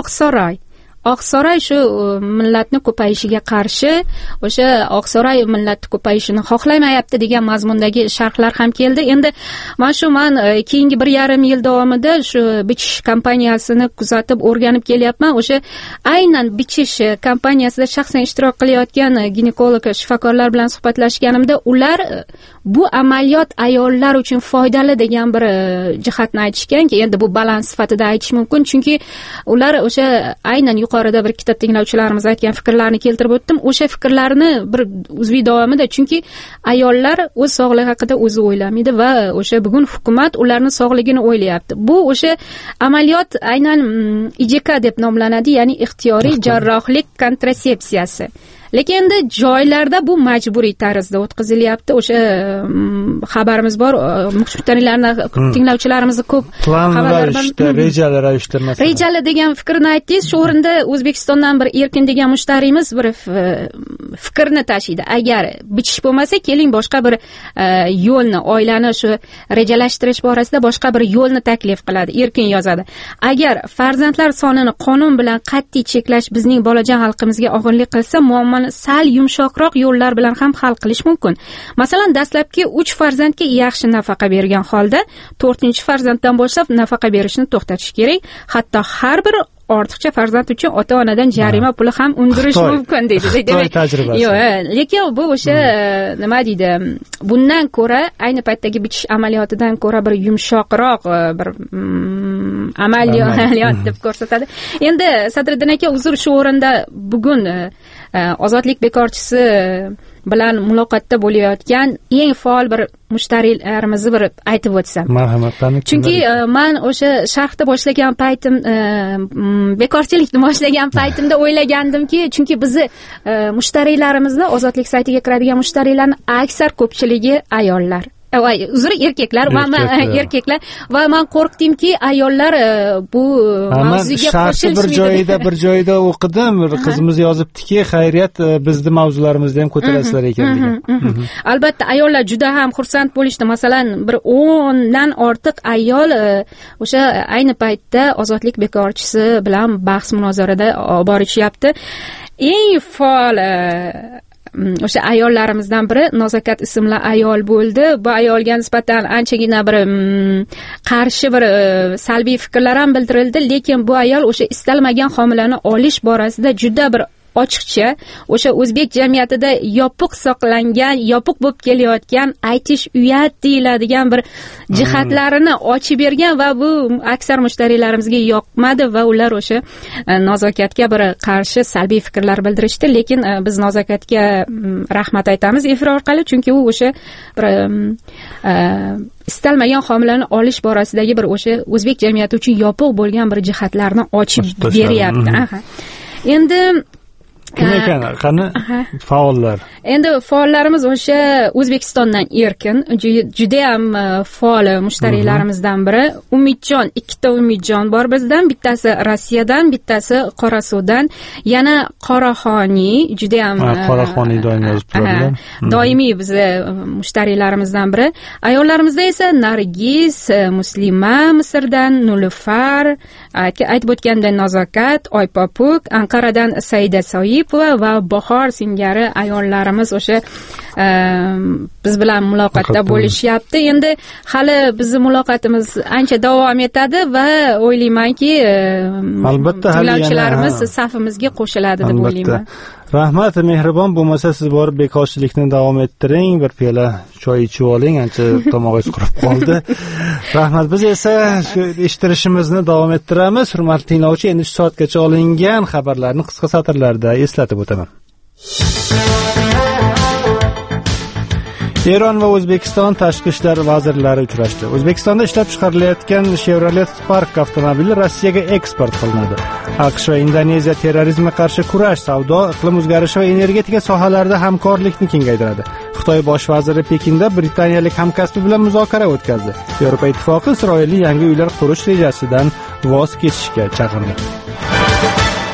Oqsaroy shu millatni ko'payishiga qarshi, o'sha Oqsaroy millatni ko'payishini xohlamayapti degan mazmundagi sharhlar ham keldi. Endi men keyingi 1,5 yil davomida shu bichish kompaniyasini kuzatib o'rganib kelyapman. O'sha aynan bichish kompaniyasida shaxsan ishtirok qilayotgan ginekolog shifokorlar bilan suhbatlashganimda, ular bu amaliyot ayollar uchun foydali degan bir jihatni aytishganki, endi bu balans sifatida aytish mumkin, chunki ular o'sha aynan yuqorida bir ikkita tinglovchilarimiz aytgan fikrlarni keltirib o'tdim. O'sha fikrlarni bir uzviy davomida, chunki ayollar o'z sog'ligi haqida o'zi o'ylamaydi va o'sha bugun hukumat ularning sog'ligini o'ylayapti. Bu o'sha amaliyot aynan IJK deb nomlanadi, ya'ni ixtiyoriy jarrohlik kontratsepsiyasi. Lekin endi joylarda bu majburiy tarzda o'tkazilyapti. O'sha xabarimiz bor, mushtariylarni, tinglovchilarimizni ko'p xabarlardan rejali degan fikrni aytdingiz. Shu o'rinda O'zbekistondan bir Erkin degan mushtariyimiz bir fikrni tashiydi. Agar bichish bo'lmasa, keling boshqa bir yo'lni, oilani shu rejalashtirish borasida boshqa bir yo'lni taklif qiladi. Erkin yozadi. Agar farzandlar sonini qonun bilan qat'iy cheklash bizning bolajon xalqimizga og'irlik qilsa, muammo sal yumshoqroq yo'llar bilan ham hal qilish mumkin. Masalan, dastlabki 3 farzandga yaxshi nafaqa bergan holda 4-farzanddan boshlab nafaqa berishni to'xtatish kerak. Hatto har bir ortiqcha farzand uchun ota-onadan jarima puli ham undirish mumkin deydi. Yo'q, lekin bu o'sha nima deydi? Bundan ko'ra, ayni paytdagi bichish amaliyotidan ko'ra bir yumshoqroq bir amaliyot deb ko'rsatadi. Endi Sadriddin aka, uzr, shu o'rinda bugun ozodlik bekorchisi bilan muloqotda bo'layotgan eng faol bir mushtariylarimizni bir aytib o'tsam. Marhamat. Chunki men o'sha sharhda boshlagan paytim, bekorchilikni boshlagan paytimda o'ylagandimki, chunki bizni mushtariylarimizda ozodlik saytiga kiradigan mushtariylarning aksar ko'pchiligi ayollar. Erkaklar va men qo'rqdimki, ayollar bu mavzuga qo'shilishmaydi. Bir joyda o'qidim, qizimiz yozibdiki, xayriyat bizni mavzularimizni ham ko'tarasizlar ekan degan. Albatta, ayollar juda ham xursand bo'lishdi. Masalan, bir 10 dan ortiq ayol o'sha ayni paytda ozodlik bekorchisi bilan bahs munozarada olib borishyapti. Eng faol o'sha ayollarimizdan biri Nozakat ismli ayol bo'ldi. Bu ayolga nisbatan anchagina bir qarshi bir salbiy fikrlar ham bildirildi, lekin bu ayol o'sha istalmagan homilani olish borasida juda bir ochiqcha, o'sha o'zbek jamiyatida yopiq saqlangan, yopiq bo'lib kelayotgan, aytish uyat deyiladigan bir jihatlarini ochib bergan va bu aksar mushtariylarimizga yoqmadi va ular o'sha Nozokatga bir qarshi salbiy fikrlar bildirishdi. Lekin biz Nozokatga rahmat aytamiz efir orqali, chunki u o'sha bir istalmagan homilani olish borasidagi bir o'sha o'zbek jamiyati uchun yopiq bo'lgan bir jihatlarni ochib beryapti. Endi kim ekan? Qani faollar? Endi faollarimiz o'sha O'zbekistondan Erkin, juda ham faol mushtariylarimizdan biri. Umidjon, ikkita Umidjon bor bizdan, bittasi Rossiyadan, bittasi Qorasuvdan, yana Qoraxoniy, juda ham Qoraxoniy doimiy yozib turadilar. Doimiy bizni mushtariylarimizdan biri. Ayollarimizda esa Nargiz, Muslima Misrdan, Nulufar, aytib o'tganda Nozokat, Oypopuk, Anqaradan Saida Soyipova va Bahor singari ayollarimiz o'sha biz bilan muloqotda bo'lishyapti. Endi hali bizning muloqotimiz ancha davom etadi va o'ylaymanki, albatta tinglovchilarimiz safimizga qo'shiladi deb o'ylayman. Rahmat, mehribon bo'lmasa siz borib bekorchilikni davom ettiring, bir piyola choy ichib oling, ancha tomog'ingiz qurib qoldi. Rahmat. Biz esa shu eshittirishimizni davom ettiramiz. Hurmatli tinglovchi, endi 3 soatgacha olingan xabarlarni qisqa satrlarda eslatib o'taman. Eron va O'zbekiston tashqi ishlar vazirlari uchrashdi. O'zbekistonda ishlab chiqarilayotgan Chevrolet Spark avtomobili Rossiyaga eksport qilinadi. AQSh va Indoneziya terrorizmga qarshi kurash, savdo, iqlim o'zgarishi va energetika sohalarida hamkorlikni kengaytiradi. Xitoy bosh vaziri Pekinda britaniyalik hamkasbi bilan muzokara o'tkazdi. Yevropa Ittifoqi Isroilning yangi uylar qurish rejasidan voz kechishga chaqirdi.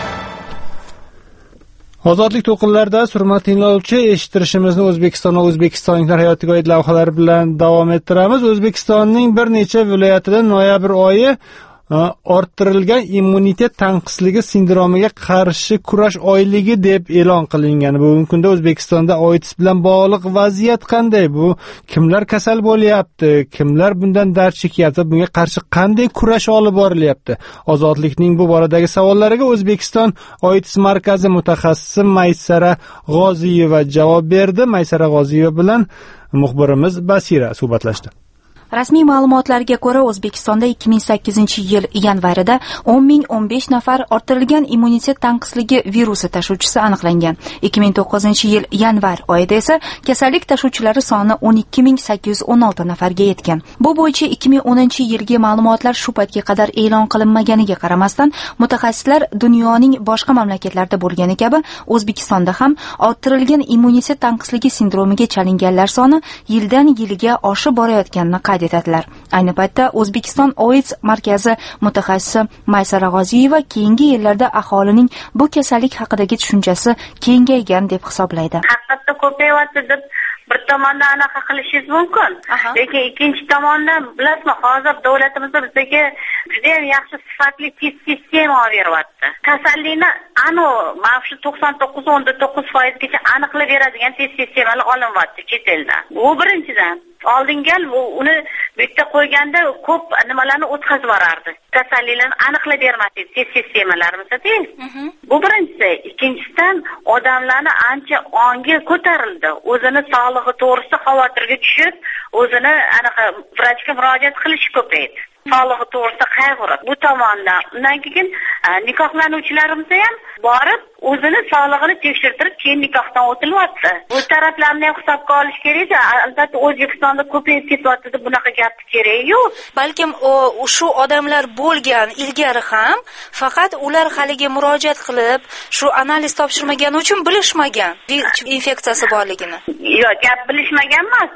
Ozodlik to'lqinlarida hurmatli tinglovchi, eshittirishimizni O'zbekiston va o'zbekistonliklar hayotiga oid lavhalar bilan davom ettiramiz. O'zbekistonning bir necha viloyatida noyabr oyi orttirilgan immunitet tanqisligi sindromiga qarshi kurash oyligi deb e'lon qilingan. Bugungi kunda O'zbekistonda AIDS bilan bog'liq vaziyat qanday? Bu kimlar kasal bo'lyapti? Kimlar bundan dard chekyapti? Bunga qarshi qanday kurash olib borilyapti? Ozodlikning bu boradagi savollariga O'zbekiston AIDS markazi mutaxassisi Maysara G'oziyeva javob berdi. Maysara G'oziyeva bilan muxbirimiz Basira suhbatlashdi. Rasmiy ma'lumotlarga ko'ra, O'zbekistonda 2008-yil yanvarida 10.015 nafar orttirilgan immunitet tanqisligi virusi tashuvchisi aniqlangan. 2009-yil yanvar oyida esa kasallik tashuvchilari soni 12.816 nafarga yetgan. Bu bo'yicha 2010-yilgi ma'lumotlar shu paytga qadar e'lon qilinmaganiga qaramasdan, mutaxassislar dunyoning boshqa mamlakatlarida bo'lgani kabi O'zbekistonda ham orttirilgan immunitet tanqisligi sindromiga chalinganlar soni yildan yilga oshib borayotganini qayd etadilar. Ayni paytda O'zbekiston AIDS markazi mutaxassisi Maysara G'oziyeva keyingi yillarda aholining bu kasallik haqidagi tushunchasi kengaygan deb hisoblaydi. Haqiqatda ko'payapti deb bir tomondan anaqa qilishingiz mumkin. Lekin ikkinchi tomondan bilasizmi, hozir davlatimizda bizga juda ham yaxshi sifatli test sistema beryapti. Kasallikni mana shu 99.9% gacha aniqlab beradigan test sistemalar olinyapti chet eldan. Bu birinchidan. Oldingal uni bitta qo'yganda ko'p nimalarni o'tkazib borardi. Kasalliklarni aniqlab bermasdi test sistemalarimizda. Bu birinchisi. Ikkinchidan odamlarni ancha ongi ko'tarildi. O'zini sog'lig'i to'g'risida xavotirga tushib, o'zini anaqa vrachga murojaat qilish ko'paydi. Sog'lig'i to'g'risida qayg'uradi. Bu tomondan. Undan keyin nikohlanuvchilarimiz ham borib o'zini sog'lig'ini tekshirtirib, keyin nikohdan o'tilyapti. Bu taraflarni ham hisobga olish kerak. Albatta O'zbekistonda ko'payib ketyapti deb bunaqa gapni kerak yo'q. Balkim shu odamlar bo'lgan ilgari ham, faqat ular haliga murojaat qilib, shu analiz topshirmagani uchun bilishmagan infeksiyasi borligini. Yo'q, gap bilishmagan emas.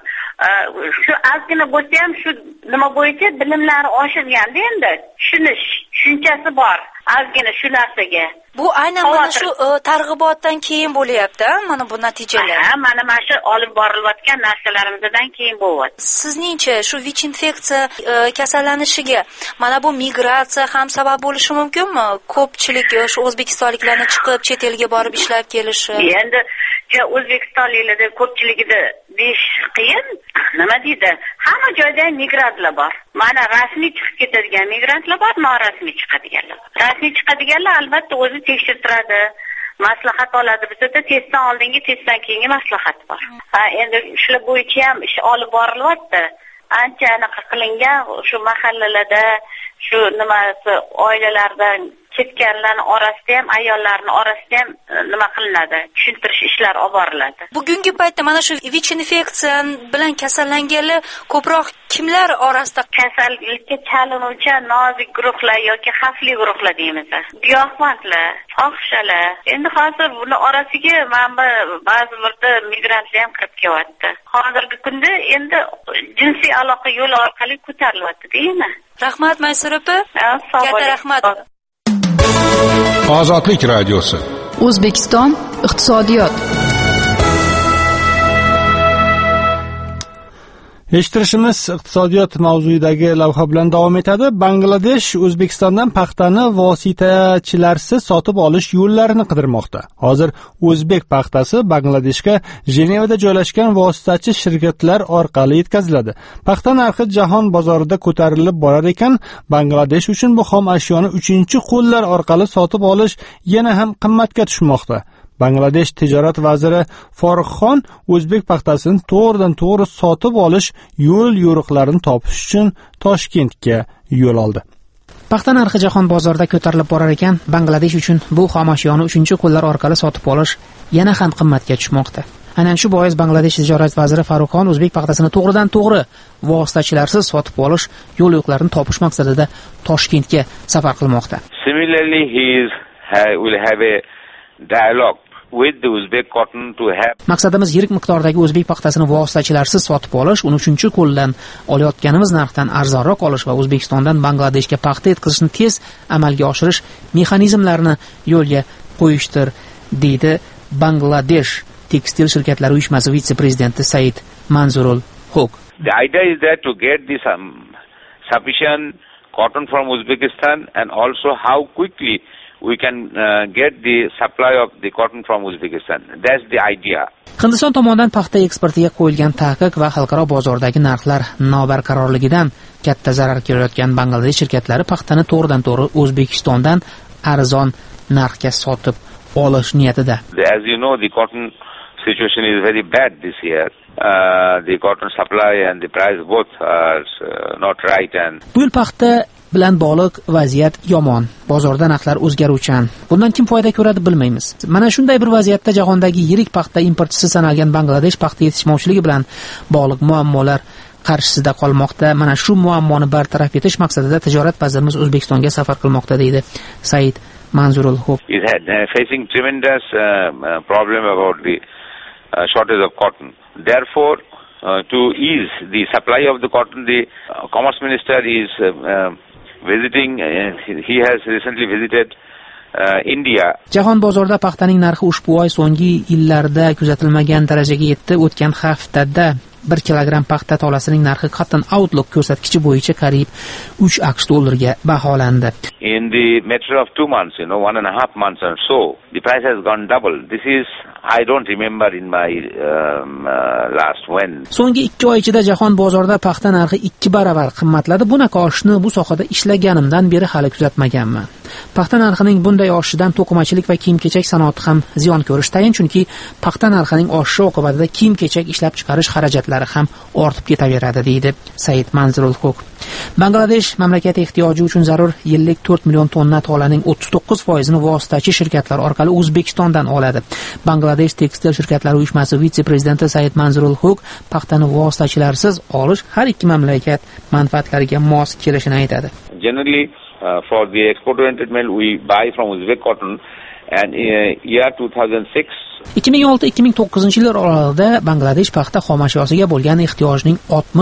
Shu ozgina bo'lsa ham shu nima bo'yicha bilimlari oshirganda endi tushunchasi bor. Ozgina shu narsaga. Bu aynan mana shu targ'ibotdan keyin bo'lyapti, mana bu natijalar. Mana shu olib borilayotgan narsalarimizdan keyin bo'lyapti. Sizningcha shu VICH infeksiya kasallanishiga mana bu migratsiya ham sabab bo'lishi mumkinmi? Ko'pchilik shu o'zbekistonliklarni chiqib chet elga borib ishlab kelishi. Endi O'zbekistonliklarda ko'pchiligida deyish qiyin. Nima deydi? Hamma joyda migrantlar bor. Mana rasmiy chiqib ketadigan migrantlar bor, norasmiy chiqadiganlar. Rasmiy chiqadiganlar albatta o'zi tekshirtiradi, maslahat oladi. Bizda testdan oldingi, testdan keyingi maslahat bor. Endi shular bo'yicha ham ish olib borilyapti. Ancha anaqa qilingan shu mahallalarda, shu nimasi oilalardan ketganlarni orasida ham, ayollarning orasida ham nima qilinadi? Tushuntirish ishlari olib boriladi. Bugungi paytda mana shu VICH infeksiya bilan kasallanganlar ko'proq kimlar orasida? Kasallikka chalinuvchi nozik guruhlar yoki xavfli guruhlar deymiz. Giyohvandlar, fohishalar. Endi hozir buni orasiga mana ba'zi birda migrantlar ham kirib kelyapti. Hozirgi kunda endi jinsiy aloqa yo'li orqali ko'tarilyapti, deymi? Rahmat Maysara opa. Katta rahmat. Ozodlik radiosi. O'zbekiston iqtisodiyot. Eshittirishimiz iqtisodiyot mavzuidagi lavha bilan davom etadi. Bangladesh O'zbekistondan paxtani vositachilarsiz sotib olish yo'llarini qidirmoqda. Hozir o'zbek paxtasi Bangladeshga Jenevada joylashgan vositachi shirkatlar orqali yetkaziladi. Paxta narxi jahon bozorida ko'tarilib borar ekan, Bangladesh uchun bu xom ashyoni 3-qo'llar orqali sotib olish yana ham qimmatga tushmoqda. Bangladesh tijorat vaziri Foruxxon o'zbek paxtasini to'g'ridan-to'g'ri sotib olish yo'l-yo'riqlarini topish uchun Toshkentga yo'l oldi. Paxta narxi jahon bozorida ko'tarilib borar ekan, Bangladesh uchun bu xom ashyoni 3-qo'llar orqali sotib olish yana ham qimmatga tushmoqda. Aynan shu bois Bangladesh tijorat vaziri Foruxxon o'zbek paxtasini to'g'ridan-to'g'ri vositachilarsiz sotib olish yo'l-yo'riqlarini topish maqsadida Toshkentga safar qilmoqda. Similarly, will have a dialogue with the Uzbek cotton to have. Maqsadimiz yirik miqdordagi o'zbek paxtasini vositachilarsiz sotib olish, uni 3-qo'ldan olayotganimiz narxdan arzonroq olish va O'zbekistondan Bangladeshga paxta yetkazishni tez amalga oshirish mexanizmlarini yo'lga qo'yishdir, deydi Bangladesh tekstil shirkatlari uyushmasi vitse-prezidenti Said Manzurul Huq. The idea is that to get this sufficient cotton from Uzbekistan and also how quickly we can get the supply of the cotton from Uzbekistan. That's the idea. Hindiston tomonidan paxta eksportiga qo'yilgan taqiq va xalqaro bozordagi narxlar nobarqarorligidan katta zarar ko'rayotgan Bangladesh shirkatlari paxtani to'g'ridan-to'g'ri O'zbekistondan arzon narxga sotib olish niyatida. As you know, the cotton situation is very bad this year. The cotton supply and the price both are not right and bu yil paxta bilan bog'liq vaziyat yomon. Bozorda narxlar o'zgaruvchan. Bundan kim foyda ko'radi bilmaymiz. Mana shunday bir vaziyatda jahondagi yirik paxta importchisi sanalgan Bangladesh paxta yetishmovchiligi bilan bog'liq muammolar qarshisida qolmoqda. Mana shu muammoni bartaraf etish maqsadida tijorat vazirimiz O'zbekistonga safar qilmoqda, deydi Said Manzurul Huq. Is facing tremendous problem about the shortage of cotton. Therefore, to ease the supply of the cotton, the Commerce Minister is visiting. He has recently visited India. Jahon bozorida paxtaning narxi ushbu oy so'nggi yillarda kuzatilmagan darajaga yetdi. O'tgan haftada 1 kilogramm paxta tolasining narxi Cotton Outlook ko'rsatkichi bo'yicha qariyb 3 AQSh dollariga baholandi. In the matter of 2 months, 1.5 months or so, the price has gone double. This is, I don't remember in my last when. So'nggi 2 oy ichida jahon bozorida paxta narxi 2 baravar qimmatladi. Bunaqa oshishni bu sohada ishlaganimdan beri hali kuzatmaganman. Paxta narxining bunday oshishidan to'qimachilik va kiyim-kechak sanoati ham ziyon ko'rish tayin, chunki paxta narxining oshishi oqibatida kiyim-kechak ishlab chiqarish xarajatlari ham ortib ketaveradi, deydi Said Manzurul Huq. Bangladesh mamlakat ehtiyoji uchun zarur yillik 4 million tonna tolaning 39%ni vositachi shirkatlar orqali O'zbekistondan oladi. Bangladesh tekstil shirkatlari uyushmasi vitse-prezidenti Said Manzurul Huq paxtani vositachilarsiz olish har ikki mamlakat manfaatlariga mos kelishini aytadi. Generally, for the export-oriented mill, we buy from Uzbek cotton, and year 2006 2006-2009 yillar oralig'ida Bangladesh paxta xomashyosiga bo'lgan ehtiyojning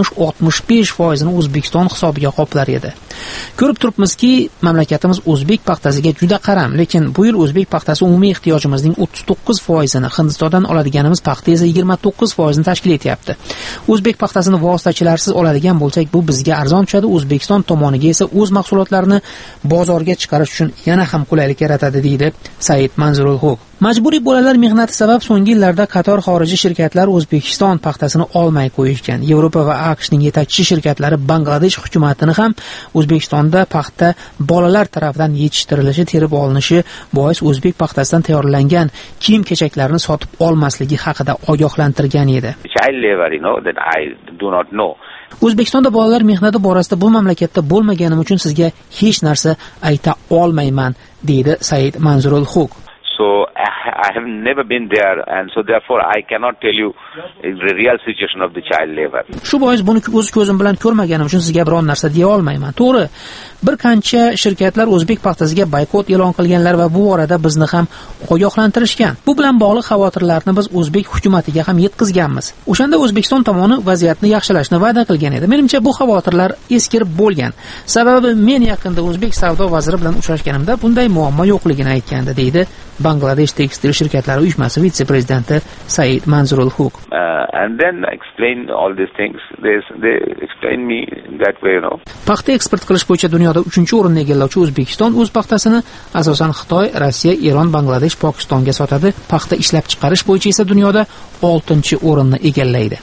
60-65%ni O'zbekiston hisobiga qoplar edi. Ko'rib turibmizki, mamlakatimiz o'zbek paxtasiga juda qaram, lekin bu yil o'zbek paxtasi umumiy ehtiyojimizning 39%ni, Hindistondan oladiganimiz paxta esa 29%ni tashkil etyapti. O'zbek paxtasini vositachilarsiz oladigan bo'lsak, bu bizga arzon tushadi, O'zbekiston tomoniga esa o'z mahsulotlarini bozorga chiqarish uchun yana ham qulaylik yaratadi, deydi Said Manzurul Huq. Majburiy bolalar mehnati sabab so'nggi yillarda qator xorijiy shirkatlar O'zbekiston paxtasini olmay qo'yishgan. Yevropa va AQShning yetakchi shirkatlari Bangladesh hukumatini ham O'zbekistonda paxta bolalar tomonidan yetishtirilishi, terib olinishi bois o'zbek paxtasidan tayyorlangan kiyim-kechaklarni sotib olmasligi haqida ogohlantirgan edi. Child labor, that I do not know. O'zbekistonda bolalar mehnati borasida bu mamlakatda bo'lmaganim uchun sizga hech narsa ayta olmayman, deydi Said Manzurul Huq. So I have never been there, and so therefore I cannot tell you the real situation of the child labor. Shu bois buni o'z ko'zim bilan ko'rmaganim uchun sizga biror narsa deya olmayman. To'g'ri, bir qancha shirkatlar o'zbek paxtasiga boykot e'lon qilganlar va bu borada bizni ham ogohlantirishgan. Bu bilan bog'liq xavotirlarni biz o'zbek hukumatiga ham yetkazganmiz. O'shanda O'zbekiston tomoni vaziyatni yaxshilashni va'da qilgan edi. Menimcha bu xavotirlar eskirib bo'lgan. Sababi men yaqinda o'zbek savdo vaziri bilan uchrashganimda bunday muammo yo'qligini aytgandi, deydi Bangladesh tekstil shirkatlari uyushmasi vitse-prezidenti Said Manzurul Huq. And then explain all these things. They explain me that way, Paxta eksport qilish bo'yicha dunyoda 3-o'rinni egallovchi O'zbekiston o'z paxtasini asosan Xitoy, Rossiya, Eron, Bangladesh, Pokistonga sotadi. Paxta ishlab chiqarish bo'yicha esa dunyoda 6-o'rinni egallaydi.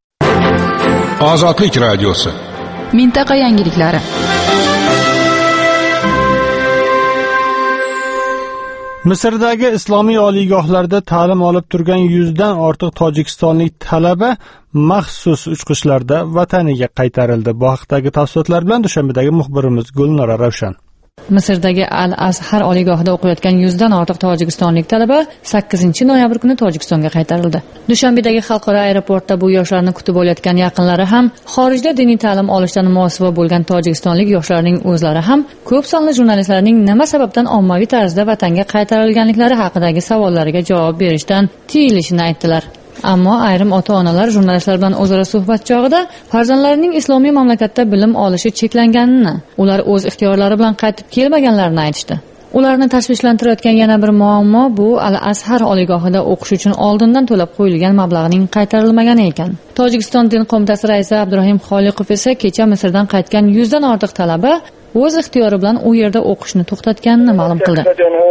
Ozodlik radiosi. Mintaqa yangiliklari. Misrdagi islomiy oliygohlarda ta'lim olib turgan 100 dan ortiq tojikistonlik talaba maxsus uchqishlarda vataniga qaytarildi. Bu haqdagi tafsilotlar bilan Dushanbedagi muxbirimiz Gulnora Ravshan. Misrdagi Al-Azhar oliygohida o'qiyotgan 100 dan ortiq tojikistonlik talaba 8-noyabr kuni Tojikistonga qaytarildi. Dushanbedagi xalqaro aeroportda bu yoshlarni kutib olayotgan yaqinlari ham, xorijda diniy ta'lim olishdan mosuvo bo'lgan tojikistonlik yoshlarning o'zlari ham ko'p sonli jurnalistlarning nima sababdan ommaviy tarzda vatanga qaytarilganliklari haqidagi savollariga javob berishdan tiyilishini aytdilar. Ammo ayrim ota-onalar jurnalistlar bilan o'zaro suhbat chog'ida farzandlarining islomiy mamlakatda bilim olishi cheklanganini, ular o'z ixtiyorlari bilan qaytib kelmaganlarini aytishdi. Ularni tashvishlantirayotgan yana bir muammo bu Al-Azhar oliygohida o'qish uchun oldindan to'lab qo'yilgan mablag'ning qaytarilmagani ekan. Tojikiston din qo'mitasi raisi Abdurahim Xoliqov esa kecha Misrdan qaytgan 100 dan ortiq talaba o'z ixtiyori bilan u yerda o'qishni to'xtatganini ma'lum qildi.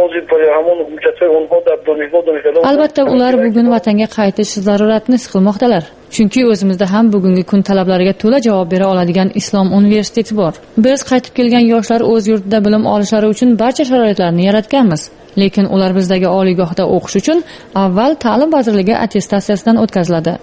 Albatta ular bugun vatanga qaytish zaruratini his qilmoqdalar. Chunki o'zimizda ham bugungi kun talablariga to'la javob bera oladigan Islom universiteti bor. Biz qaytib kelgan yoshlar o'z yurtida bilim olishlari uchun barcha sharoitlarni yaratganmiz. Lekin ular bizdagi oliygohda o'qish uchun avval ta'lim vazirligi attestatsiyasidan o'tkaziladi,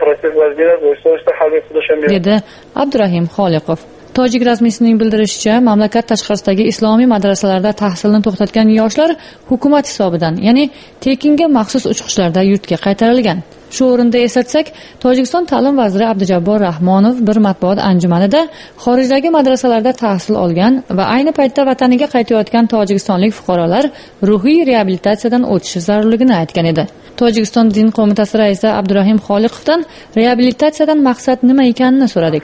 dedi Abdurahim Xoliqov. Tojik rasmiysining bildirishicha, mamlakat tashqarisidagi islomiy madrasalarda tahsilni to'xtatgan yoshlar hukumat hisobidan, ya'ni tekinga maxsus uchqishlarda yurtga qaytarilgan. Shu o'rinda eslatsak, Tojikiston ta'lim vaziri Abdujabbor Rahmonov bir matbuot anjumanida xorijdagi madrasalarda tahsil olgan va ayni paytda vataniga qaytayotgan tojikistonlik fuqarolar ruhiy reabilitatsiyadan o'tishi zarurligini aytgan edi. Tojikiston din qo'mitasi raisi Abdurahim Xoliqovdan reabilitatsiyadan maqsad nima ekanini so'radik.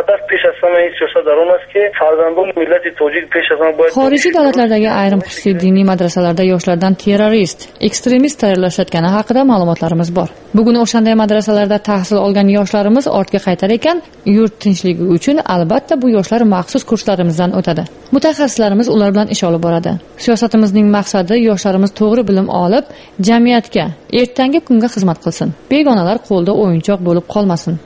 Xorijiy davlatlardagi ayrim xususiy diniy madrasalarda yoshlardan terrorist, ekstremist tayyorlashayotgani haqida ma'lumotlarimiz bor. Bugun o'shanday madrasalarda tahsil olgan yoshlarimiz ortga qaytar ekan, yurt tinchligi uchun albatta bu yoshlar maxsus kurslarimizdan o'tadi. Mutaxassislarimiz ular bilan ish olib boradi. Siyosatimizning maqsadi yoshlarimiz to'g'ri bilim olib, jamiyatga, ertangi kunga xizmat qilsin. Begonalar qo'lda o'yinchoq bo'lib qolmasin,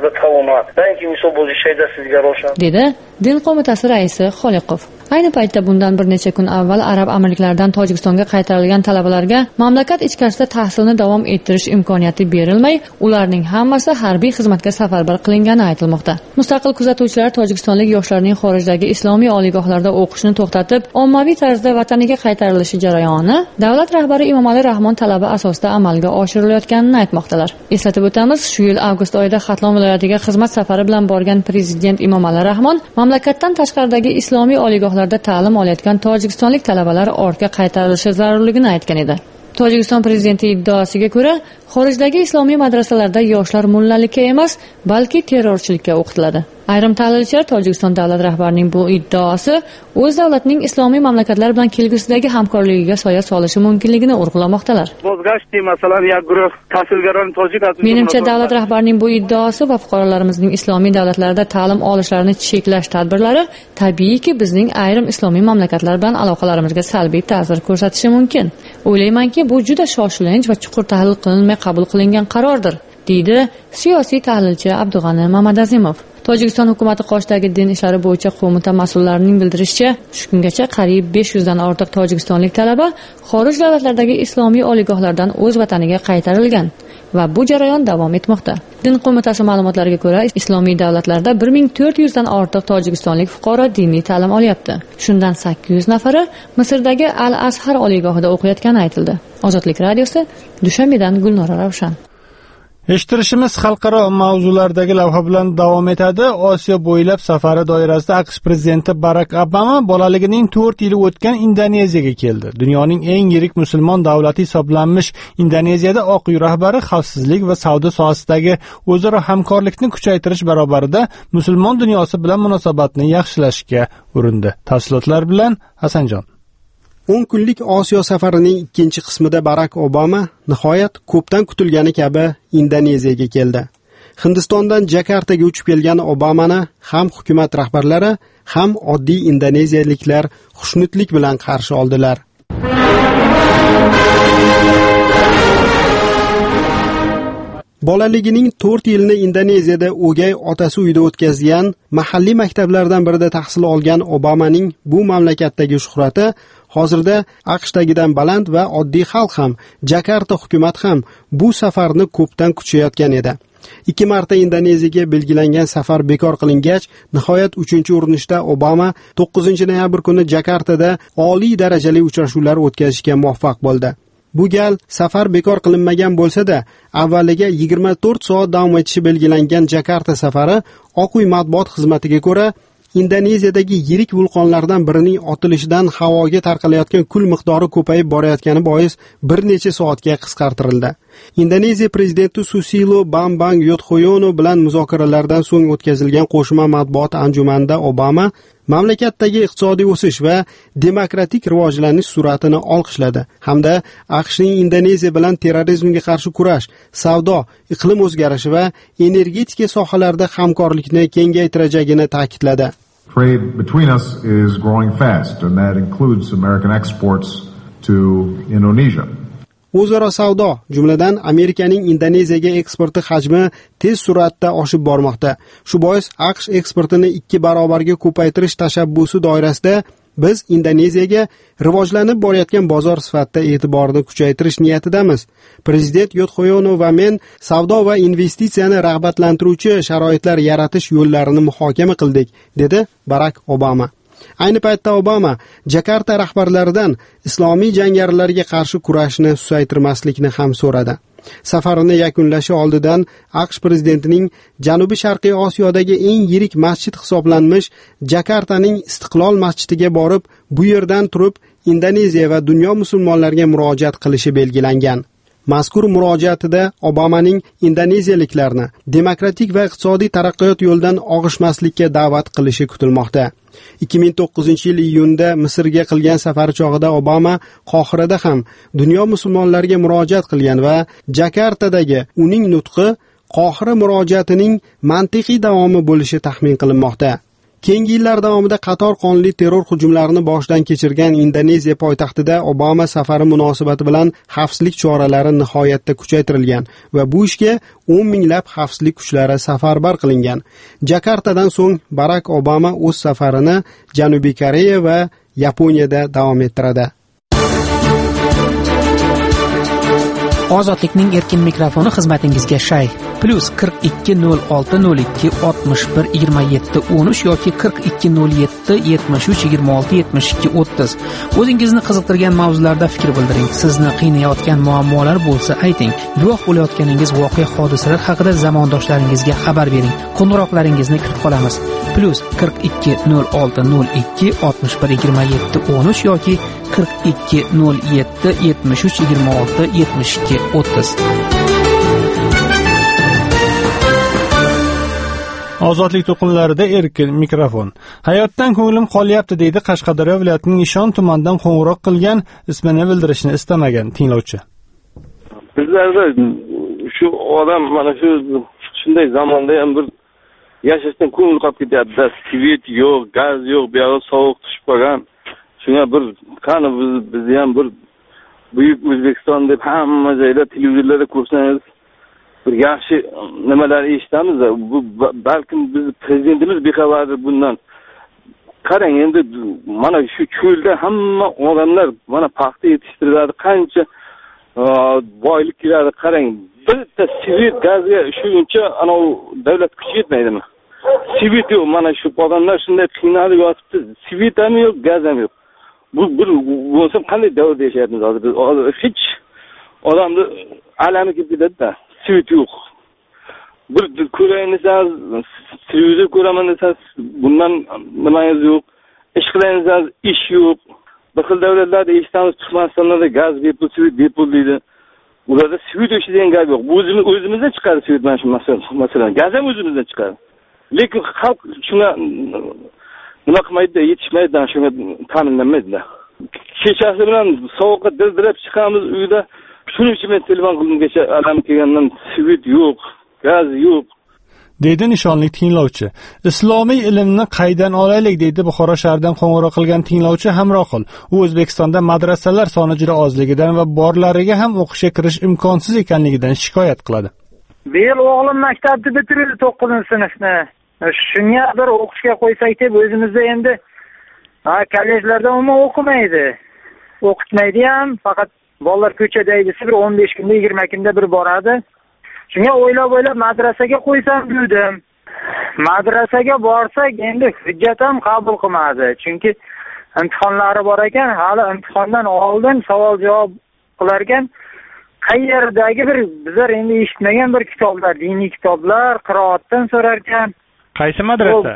dedi din qo'mitasi raisi Xoliqov. Ayni paytda bundan bir necha kun avval Arab amirliklaridan Tojikistonga qaytarilgan talabalarga mamlakat ichkarisida tahsilni davom ettirish imkoniyati berilmay, ularning hammasi harbiy xizmatga safarbar qilingani aytilmoqda. Mustaqil kuzatuvchilar tojikistonlik yoshlarning xorijdagi islomiy oliygohlarda o'qishni to'xtatib, ommaviy tarzda vataniga qaytarilishi jarayoni davlat rahbari Emomali Rahmon talabi asosida amalga oshirilayotganini aytmoqdalar. Eslatib o'tamiz, shu yil avgust oyida Xatlon viloyatiga xizmat safari bilan borgan prezident Emomali Rahmon mamlakatdan tashqaridagi islomiy oliygohlarda ta'lim olayotgan tojikistonlik talabalar ortga qaytarilishi zarurligini aytgan edi. Tojikiston prezidenti iddaosiga ko'ra, xorijdagi islomiy madrasalarda yoshlar mullalikka emas, balki terrorchilikka o'qitiladi. Ayrim tahlilchilar Tojikiston davlat rahbarining bu iddaosi o'z davlatining islomiy mamlakatlar bilan kelgusidagi hamkorligiga soya solishi mumkinligini urg'ulamoqdalar. Menimcha davlat rahbarining bu iddaosi va fuqarolarimizning islomiy davlatlarda ta'lim olishlarini cheklash tadbirlari tabiiyki bizning ayrim islomiy mamlakatlar bilan aloqalarimizga salbiy ta'sir ko'rsatishi mumkin. O'ylaymanki, bu juda shoshilinch va chuqur tahlil qilinmay qabul qilingan qarordir, deydi siyosiy tahlilchi Abdug'ani Mamadazimov. Tojikiston hukumati qoshidagi din ishlari bo'yicha qo'mita mas'ullarining bildirishicha, shu kungacha qariyb 500 dan ortiq tojikistonlik talaba xorij davlatlaridagi islomiy oliygohlardan o'z vataniga qaytarilgan va bu jarayon davom etmoqda. Din qo'mitasi ma'lumotlariga ko'ra, islomiy davlatlarda 1400 dan ortiq tojikistonlik fuqaro diniy ta'lim olyapti. Shundan 800 nafari Misrdagi Al-Azhar oliygohida o'qiyotgani aytildi. Ozodlik radiosi, Dushanbedan Gulnora Ravshan. Eshittirishimiz xalqaro mavzulardagi lavha bilan davom etadi. Osiyo bo'ylab safari doirasida AQSh prezidenti Barak Obama bolaligining 4 yili o'tgan Indoneziyaga keldi. Dunyoning eng yirik musulmon davlati hisoblanmish Indoneziyada Oq uy rahbari xavfsizlik va savdo sohasidagi o'zaro hamkorlikni kuchaytirish barobarida musulmon dunyosi bilan munosabatni yaxshilashga urindi. Tafsilotlar bilan Hasanjon. 10 kunlik Osiyo safarining ikkinchi qismida Barak Obama nihoyat ko'pdan kutilgani kabi Indoneziyaga keldi. Hindistondan Jakartaga uchib kelgan Obamani ham hukumat rahbarlari, ham oddiy indoneziyaliklar xushnudlik bilan qarshi oldilar. Bolaligining 4 yilini Indoneziyada o'gay otasi uyida o'tkazgan, mahalliy maktablardan birida tahsil olgan Obamaning bu mamlakatdagi shuhrati hozirda AQShdagidan baland va oddiy xalq ham, Jakarta hukumat ham bu safarni ko'pdan kutayotgan edi. 2 marta Indoneziyaga belgilangan safar bekor qilingach, nihoyat 3-urinishda Obama 9-noyabr kuni Jakartada oliy darajali uchrashuvlar o'tkazishga muvaffaq bo'ldi. Bu gal safar bekor qilinmagan bo'lsa-da, avvaliga 24 soat davom etishi belgilangan Jakarta safari Oq uy matbuot xizmatiga ko'ra, Indoneziyadagi yirik vulqonlardan birining otilishidan havoga tarqalayotgan kul miqdori ko'payib borayotgani bois bir necha soatga qisqartirildi. Indoneziya prezidenti Susilo Bambang Yudhoyono bilan muzokaralardan so'ng o'tkazilgan qo'shma matbuot anjumanida Obama mamlakatdagi iqtisodiy o'sish va demokratik rivojlanish sur'atini olqishladi hamda AQShning Indoneziya bilan terrorizmga qarshi kurash, savdo, iqlim o'zgarishi va energetika sohalarida hamkorlikni kengaytirajagini ta'kidladi. Trade between us is growing fast, and that includes American exports to Indonesia. O'zaro savdo, jumladan Amerikaning Indoneziyaga eksporti hajmi tez sur'atda oshib bormoqda. Shu bois AQSh eksportini 2 barobarga ko'paytirish tashabbusi doirasida biz Indoneziyaga rivojlanib borayotgan bozor sifatida e'tiborni kuchaytirish niyatidamiz. Prezident Yudhoyono va men savdo va investitsiyani rag'batlantiruvchi sharoitlar yaratish yo'llarini muhokama qildik, dedi Barak Obama. Ayni paytda Obama Jakarta rahbarlaridan islomiy jangarilarga qarshi kurashni susaytirmaslikni ham so'radi. Safarini yakunlashi oldidan AQSh prezidentining Janubi-Sharqiy Osiyodagi eng yirik masjid hisoblanmish Jakartaning Istiqlol masjidiga borib, bu yerdan turib Indoneziya va dunyo musulmonlariga murojaat qilishi belgilangan. Mazkur murojaatida Obamaning indoneziyaliklarni demokratik va iqtisodiy taraqqiyot yo'lidan og'ishmaslikka da'vat qilishi kutilmoqda. 2009-yil iyunda Misrga qilgan safari chog'ida Obama Qohirada ham dunyo musulmonlariga murojaat qilgan va Jakartadagi uning nutqi Qohira murojaatining mantiqiy davomi bo'lishi taxmin qilinmoqda. Keyingi yillar davomida qator qonli terror hujumlarini boshdan kechirgan Indoneziya poytaxtida Obama safari munosabati bilan xavfsizlik choralari nihoyatda kuchaytirilgan va bu ishga 10 minglab xavfsizlik kuchlari safarbar qilingan. Jakartadan so'ng Barak Obama o'z safarini Janubiy Koreya va Yaponiyada davom ettiradi. Ozodlikning erkin mikrofoni xizmatingizga shay. +420202612713 yoki 420773267230. O'zingizni qiziqtirgan mavzularda fikr bildiring. Sizni qiynayotgan muammolar bo'lsa ayting. Guvoh bo'layotganingiz voqea hodisalar haqida zamondoshlaringizga xabar bering. Qo'ng'iroqlaringizni kutib qolamiz. +420602612713 yoki 420773267230. Ozodlik to'qinlarida erkin mikrofon. Hayotdan ko'nglim qolyapti deydi Qashqadaryo viloyatining Ishon tumanidan qo'ng'iroq qilgan, ismini bildirishni istamagan tinglovchi. Bizlarda shu odam mana shunday zamonda ham bir yashashdan ko'ngil qolib ketyapti. Svet yo'q, gaz yo'q, bu yoqda sovuq tushib qolgan. Shunga bir qani bizni ham bir buyuk O'zbekiston deb hamma joyda televizorlarda ko'rsangiz bir yaxshi nimalar eshitamiz. Bu balkim biz prezidentimiz bexabardir bundan. Qarang endi mana shu cho'lda hamma odamlar mana paxta yetishtiradi, qancha boylik keladi. Qarang, bitta svet gazga shuncha anov davlat kuchi yetmaydimi? Svet yo'q, mana shu odamlar shunday qiynalib yotibdi. Svet ham yo'q, gaz ham yo'q. Bu bir bo'lsam qanday davrda yashayapmiz hozir? Biz hech odamni alami kelib ketadi-da. Svet yo'q. Bir ko'rayin desangiz, televizor ko'raman desangiz, bundan nimangiz yo'q. Ish qilayin desangiz, ish yo'q. Bir xil davlatlarda eshitamiz, Turkmanistonda gaz bepul, svet bepul deydi. Ularda svet o'shi degan gap yo'q. Bu o'zimizdan chiqadi svet mana shu masalan. Gaz ham o'zimizdan chiqadi. Lekin xalq shunga nima qilmaydi, yetishmaydi, shunga ta'minlanmaydi. Kechasi bilan sovuqqa dildirab chiqamiz uyda. Shuning uchun men telefon qilgangacha alam kelgandan svet yo'q, gaz yo'q. Deydi nishonli tinglovchi. Islomiy ilmni qaydan olaylik deydi Buxoro shahridan qo'ng'iroq qilgan tinglovchi Hamroqul. U O'zbekistonda madrasalar soni juda ozligidan va borlariga ham o'qishga kirish imkonsiz ekanligidan shikoyat qiladi. Bu yil o'g'lim maktabni bitirdi 9-sinfni. Shunga bir o'qishga qo'ysak deb o'zimizda endi kollejlarda umuman o'qimaydi. O'qitmaydi ham, faqat bolalar ko'chada desa bir 15 kunda, 20 kunda bir boradi. Shunga o'ylab madrasaga qo'ysam dedim. Madrasaga borsak endi hujjat ham qabul qilmadi. Chunki imtihonlari bor ekan, hali imtihondan oldin savol-javob qilar ekan. Qayerdagi bir bizlar endi eshitmagan bir kitoblar, diniy kitoblar, qiroatdan so'rar ekan. Qaysi madrasa?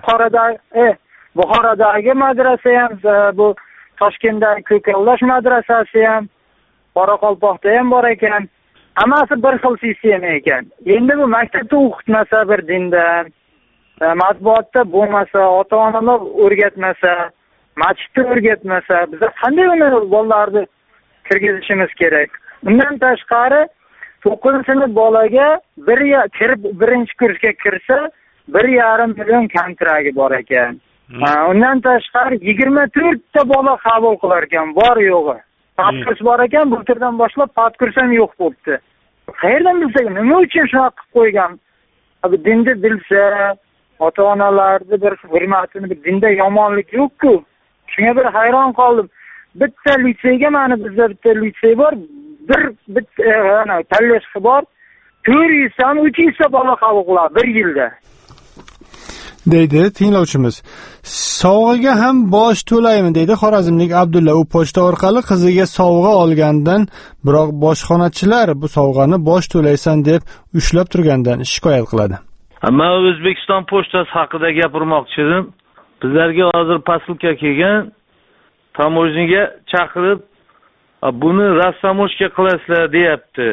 Buxorodagi madrasa ham, bu Toshkentdagi Ko'kaldosh madrasasi ham, Qoraqalpoqda ham bor ekan. Hammasi bir xil sistema ekan. Endi bu maktabda o'qitmasa bir dindan, matbuotda bo'lmasa, ota-onalar o'rgatmasa, masjidda o'rgatmasa, biz qanday uni bolalarni kirgizishimiz kerak? Undan tashqari 9-sinf bolaga birinchi kursga kirsa 1,5 million kontragi bor ekan. Undan tashqari 24 ta bola qabul qilar ekan, bor yo'g'i. Patkurs bor ekan, bu turdan boshlab patkurs ham yo'q bo'ldi. Qayerdan bilsak, nima uchun shunaqa qilib qo'ygan? Dinni bilsa, ota-onalarning bir hurmatini, bir dinda yomonlik yo'q-ku. Shunga bir hayron qoldim. Bitta litseyga, mana bizda bitta litsey bor, bitta tanlash bor. 400 dan 300 ta bola qabul qiladi bir yilda. deydi tinglovchimiz. Sovg'aga ham bosh to'laymi deydi xorazmlik Abdulla. U pochta orqali qiziga sovg'a olgandan, biroq bojxonachilar bu sovg'ani bosh to'laysan deb ushlab turgandan shikoyat qiladi. Men O'zbekiston pochtasi haqida gapirmoqchi edim. Bizlarga hozir posilka kelgan, tamojniga chaqirib, buni rassamoshka qilasizlar deyapti.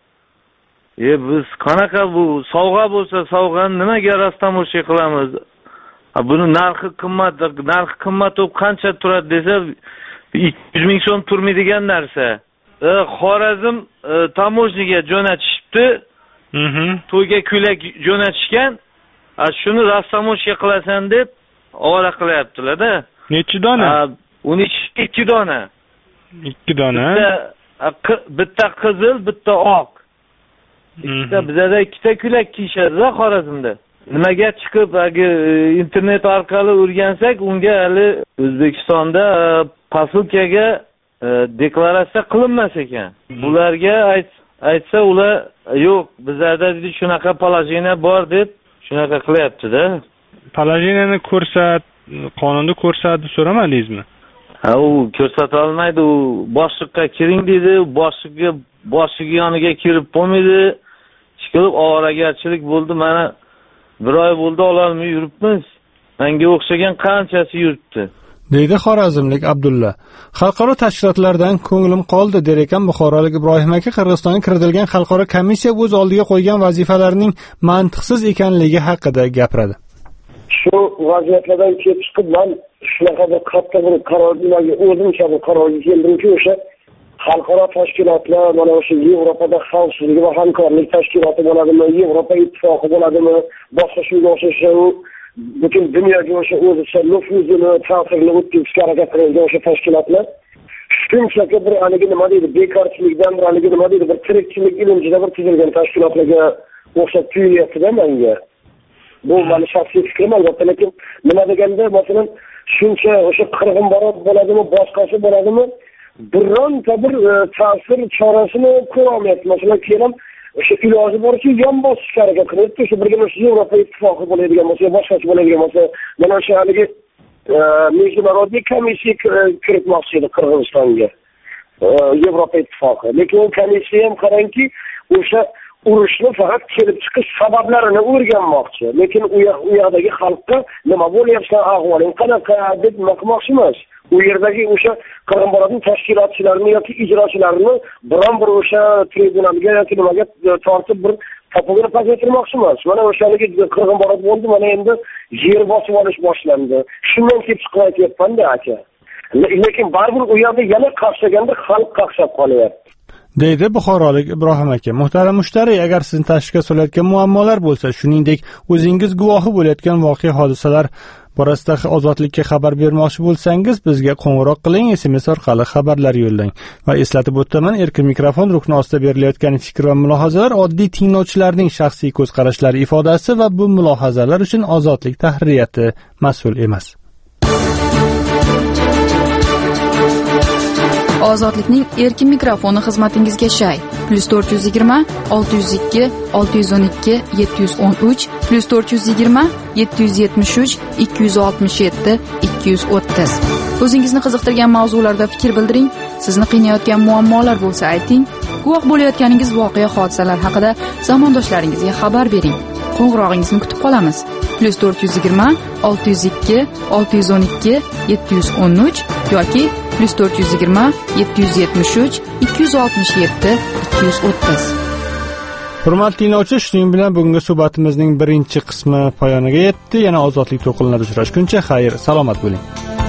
Biz qanaqa bu sovg'a bo'lsa, sovg'ani nimaga rassamoshka qilamiz? Buni narxi qimmat bo'lib qancha turadi desa, 200 ming so'm turmaydigan narsa. Xorazm tamojniga jo'natishibdi. To'yga ko'ylak jo'natishgan. Shuni rassamoshka qilasan deb ovora qilyaptilar-da. Necha dona? 2 dona. 2 dona. Bitta qizil, bitta oq. Bizda 2 ta ko'ylak kiyishadi Xorazmda. Nimaga chiqib internet orqali o'rgansak, unga hali O'zbekistonda posilkaga deklaratsiya qilinmas ekan. Bularga aytsa ular yo'q, bizlarda shunaqa положение bor deb shunaqa qilyapti-da. Положениeni ko'rsat, qonunda ko'rsat deb so'ramadingizmi? U ko'rsata olmaydi, u boshliqqa kiring dedi, boshliq yoniga kirib bo'lmaydi. Chiqib ovoragarchilik bo'ldi, mana 1 oy bo'ldi ololmay yuribmiz. Menga o'xshagan qanchasi yuribdi. deydi xorazmlik Abdulla. Xalqaro tashkilotlardan ko'nglim qoldi der ekan buxorolik Ibrohim aka. Qirg'izistonga kiritilgan xalqaro komissiya o'z oldiga qo'ygan vazifalarning mantiqsiz ekanligi haqida gapiradi. Shu vaziyatlardan kelib chiqib, men shunaqa bir katta bir qarorga o'zimcha bir qarorga keldim-ki, o'sha xalqaro tashkilotlar, mana o'sha Yevropada xavfsizlik va hamkorlik tashkiloti bo'ladimi, Yevropa ittifoqi bo'ladimi, boshqa shunga o'xshash butun dunyoga o'sha o'zicha nufuzini, ta'sirini o'tkazishga harakat qilgan o'sha tashkilotlar shunchaki bir nima deydi, bekorchilikdan nima deydi, bir tirikchilik ilinjida bir tuzilgan tashkilotlarga o'xshab tuyulyapti-da menga. Bu meni shaxsiy fikrim albatta, lekin nima deganda, masalan, shuncha o'sha qirg'in borib bo'ladimi, boshqasi bo'ladimi, bironta bir ta'sir chorasini ko'rolmayapti. Masalan, keyin o'sha iloji boricha yon bosishga harakat qilyapti. O'sha birga Yevropa ittifoqi bo'ladigan bo'lsa, boshqasi bo'ladigan bo'lsa, mana o'sha haligi международный komissiya kiritmoqchi edi Qirg'izistonga. Yevropa ittifoqi. Lekin u komissiya ham qarangki, o'sha urushni faqat kelib chiqish sabablarini o'rganmoqchi. Lekin u yoqdagi xalqqa nima bo'lyapti, ahvoling qanaqa deb maqmoqchi emas. U yerdagi o'sha Qirg'iziston tashkilotchilarini yoki ijrochilarini biron bir o'sha tribunalga yoki nimaga tortib bir topugini pasaytirmoqchi emas. Mana o'shaligi Qirg'iziston bo'ldi, mana endi yer bosib olish boshlandi. Shundan kelib chiqib aytyapman-da aka. Lekin baribir u yerda yana qaqshaganda xalq qaqshab qolyapti. deydi buxorolik Ibrohim aka. Muhtaram mushtariy, agar sizni tashvishga solayotgan muammolar bo'lsa, shuningdek o'zingiz guvohi bo'layotgan voqea hodisalar borasida ozodlikka xabar bermoqchi bo'lsangiz, bizga qo'ng'iroq qiling, SMS orqali xabarlar yo'llang. Va eslatib o'taman, erkin mikrofon rukni ostida berilayotgan fikr va mulohazalar oddiy tinglovchilarning shaxsiy ko'z qarashlari ifodasi va bu mulohazalar uchun Ozodlik tahririyati mas'ul emas. Ozodlikning erkin mikrofoni xizmatingizga shay. +420 602 612 713 +420 773 267 230. O'zingizni qiziqtirgan mavzularda fikr bildiring. Sizni qiynayotgan muammolar bo'lsa ayting. Guvoh bo'layotganingiz voqea hodisalar haqida zamondoshlaringizga xabar bering. Qo'ng'irog'ingizni kutib qolamiz. +420 602 612 713 yoki +420 773 267 230. Hurmatli tinglovchi, shuning bilan bugungi suhbatimizning birinchi qismi poyoniga yetdi. Yana ozodlik to'lqinlarida uchrashguncha xayr, salomat bo'ling.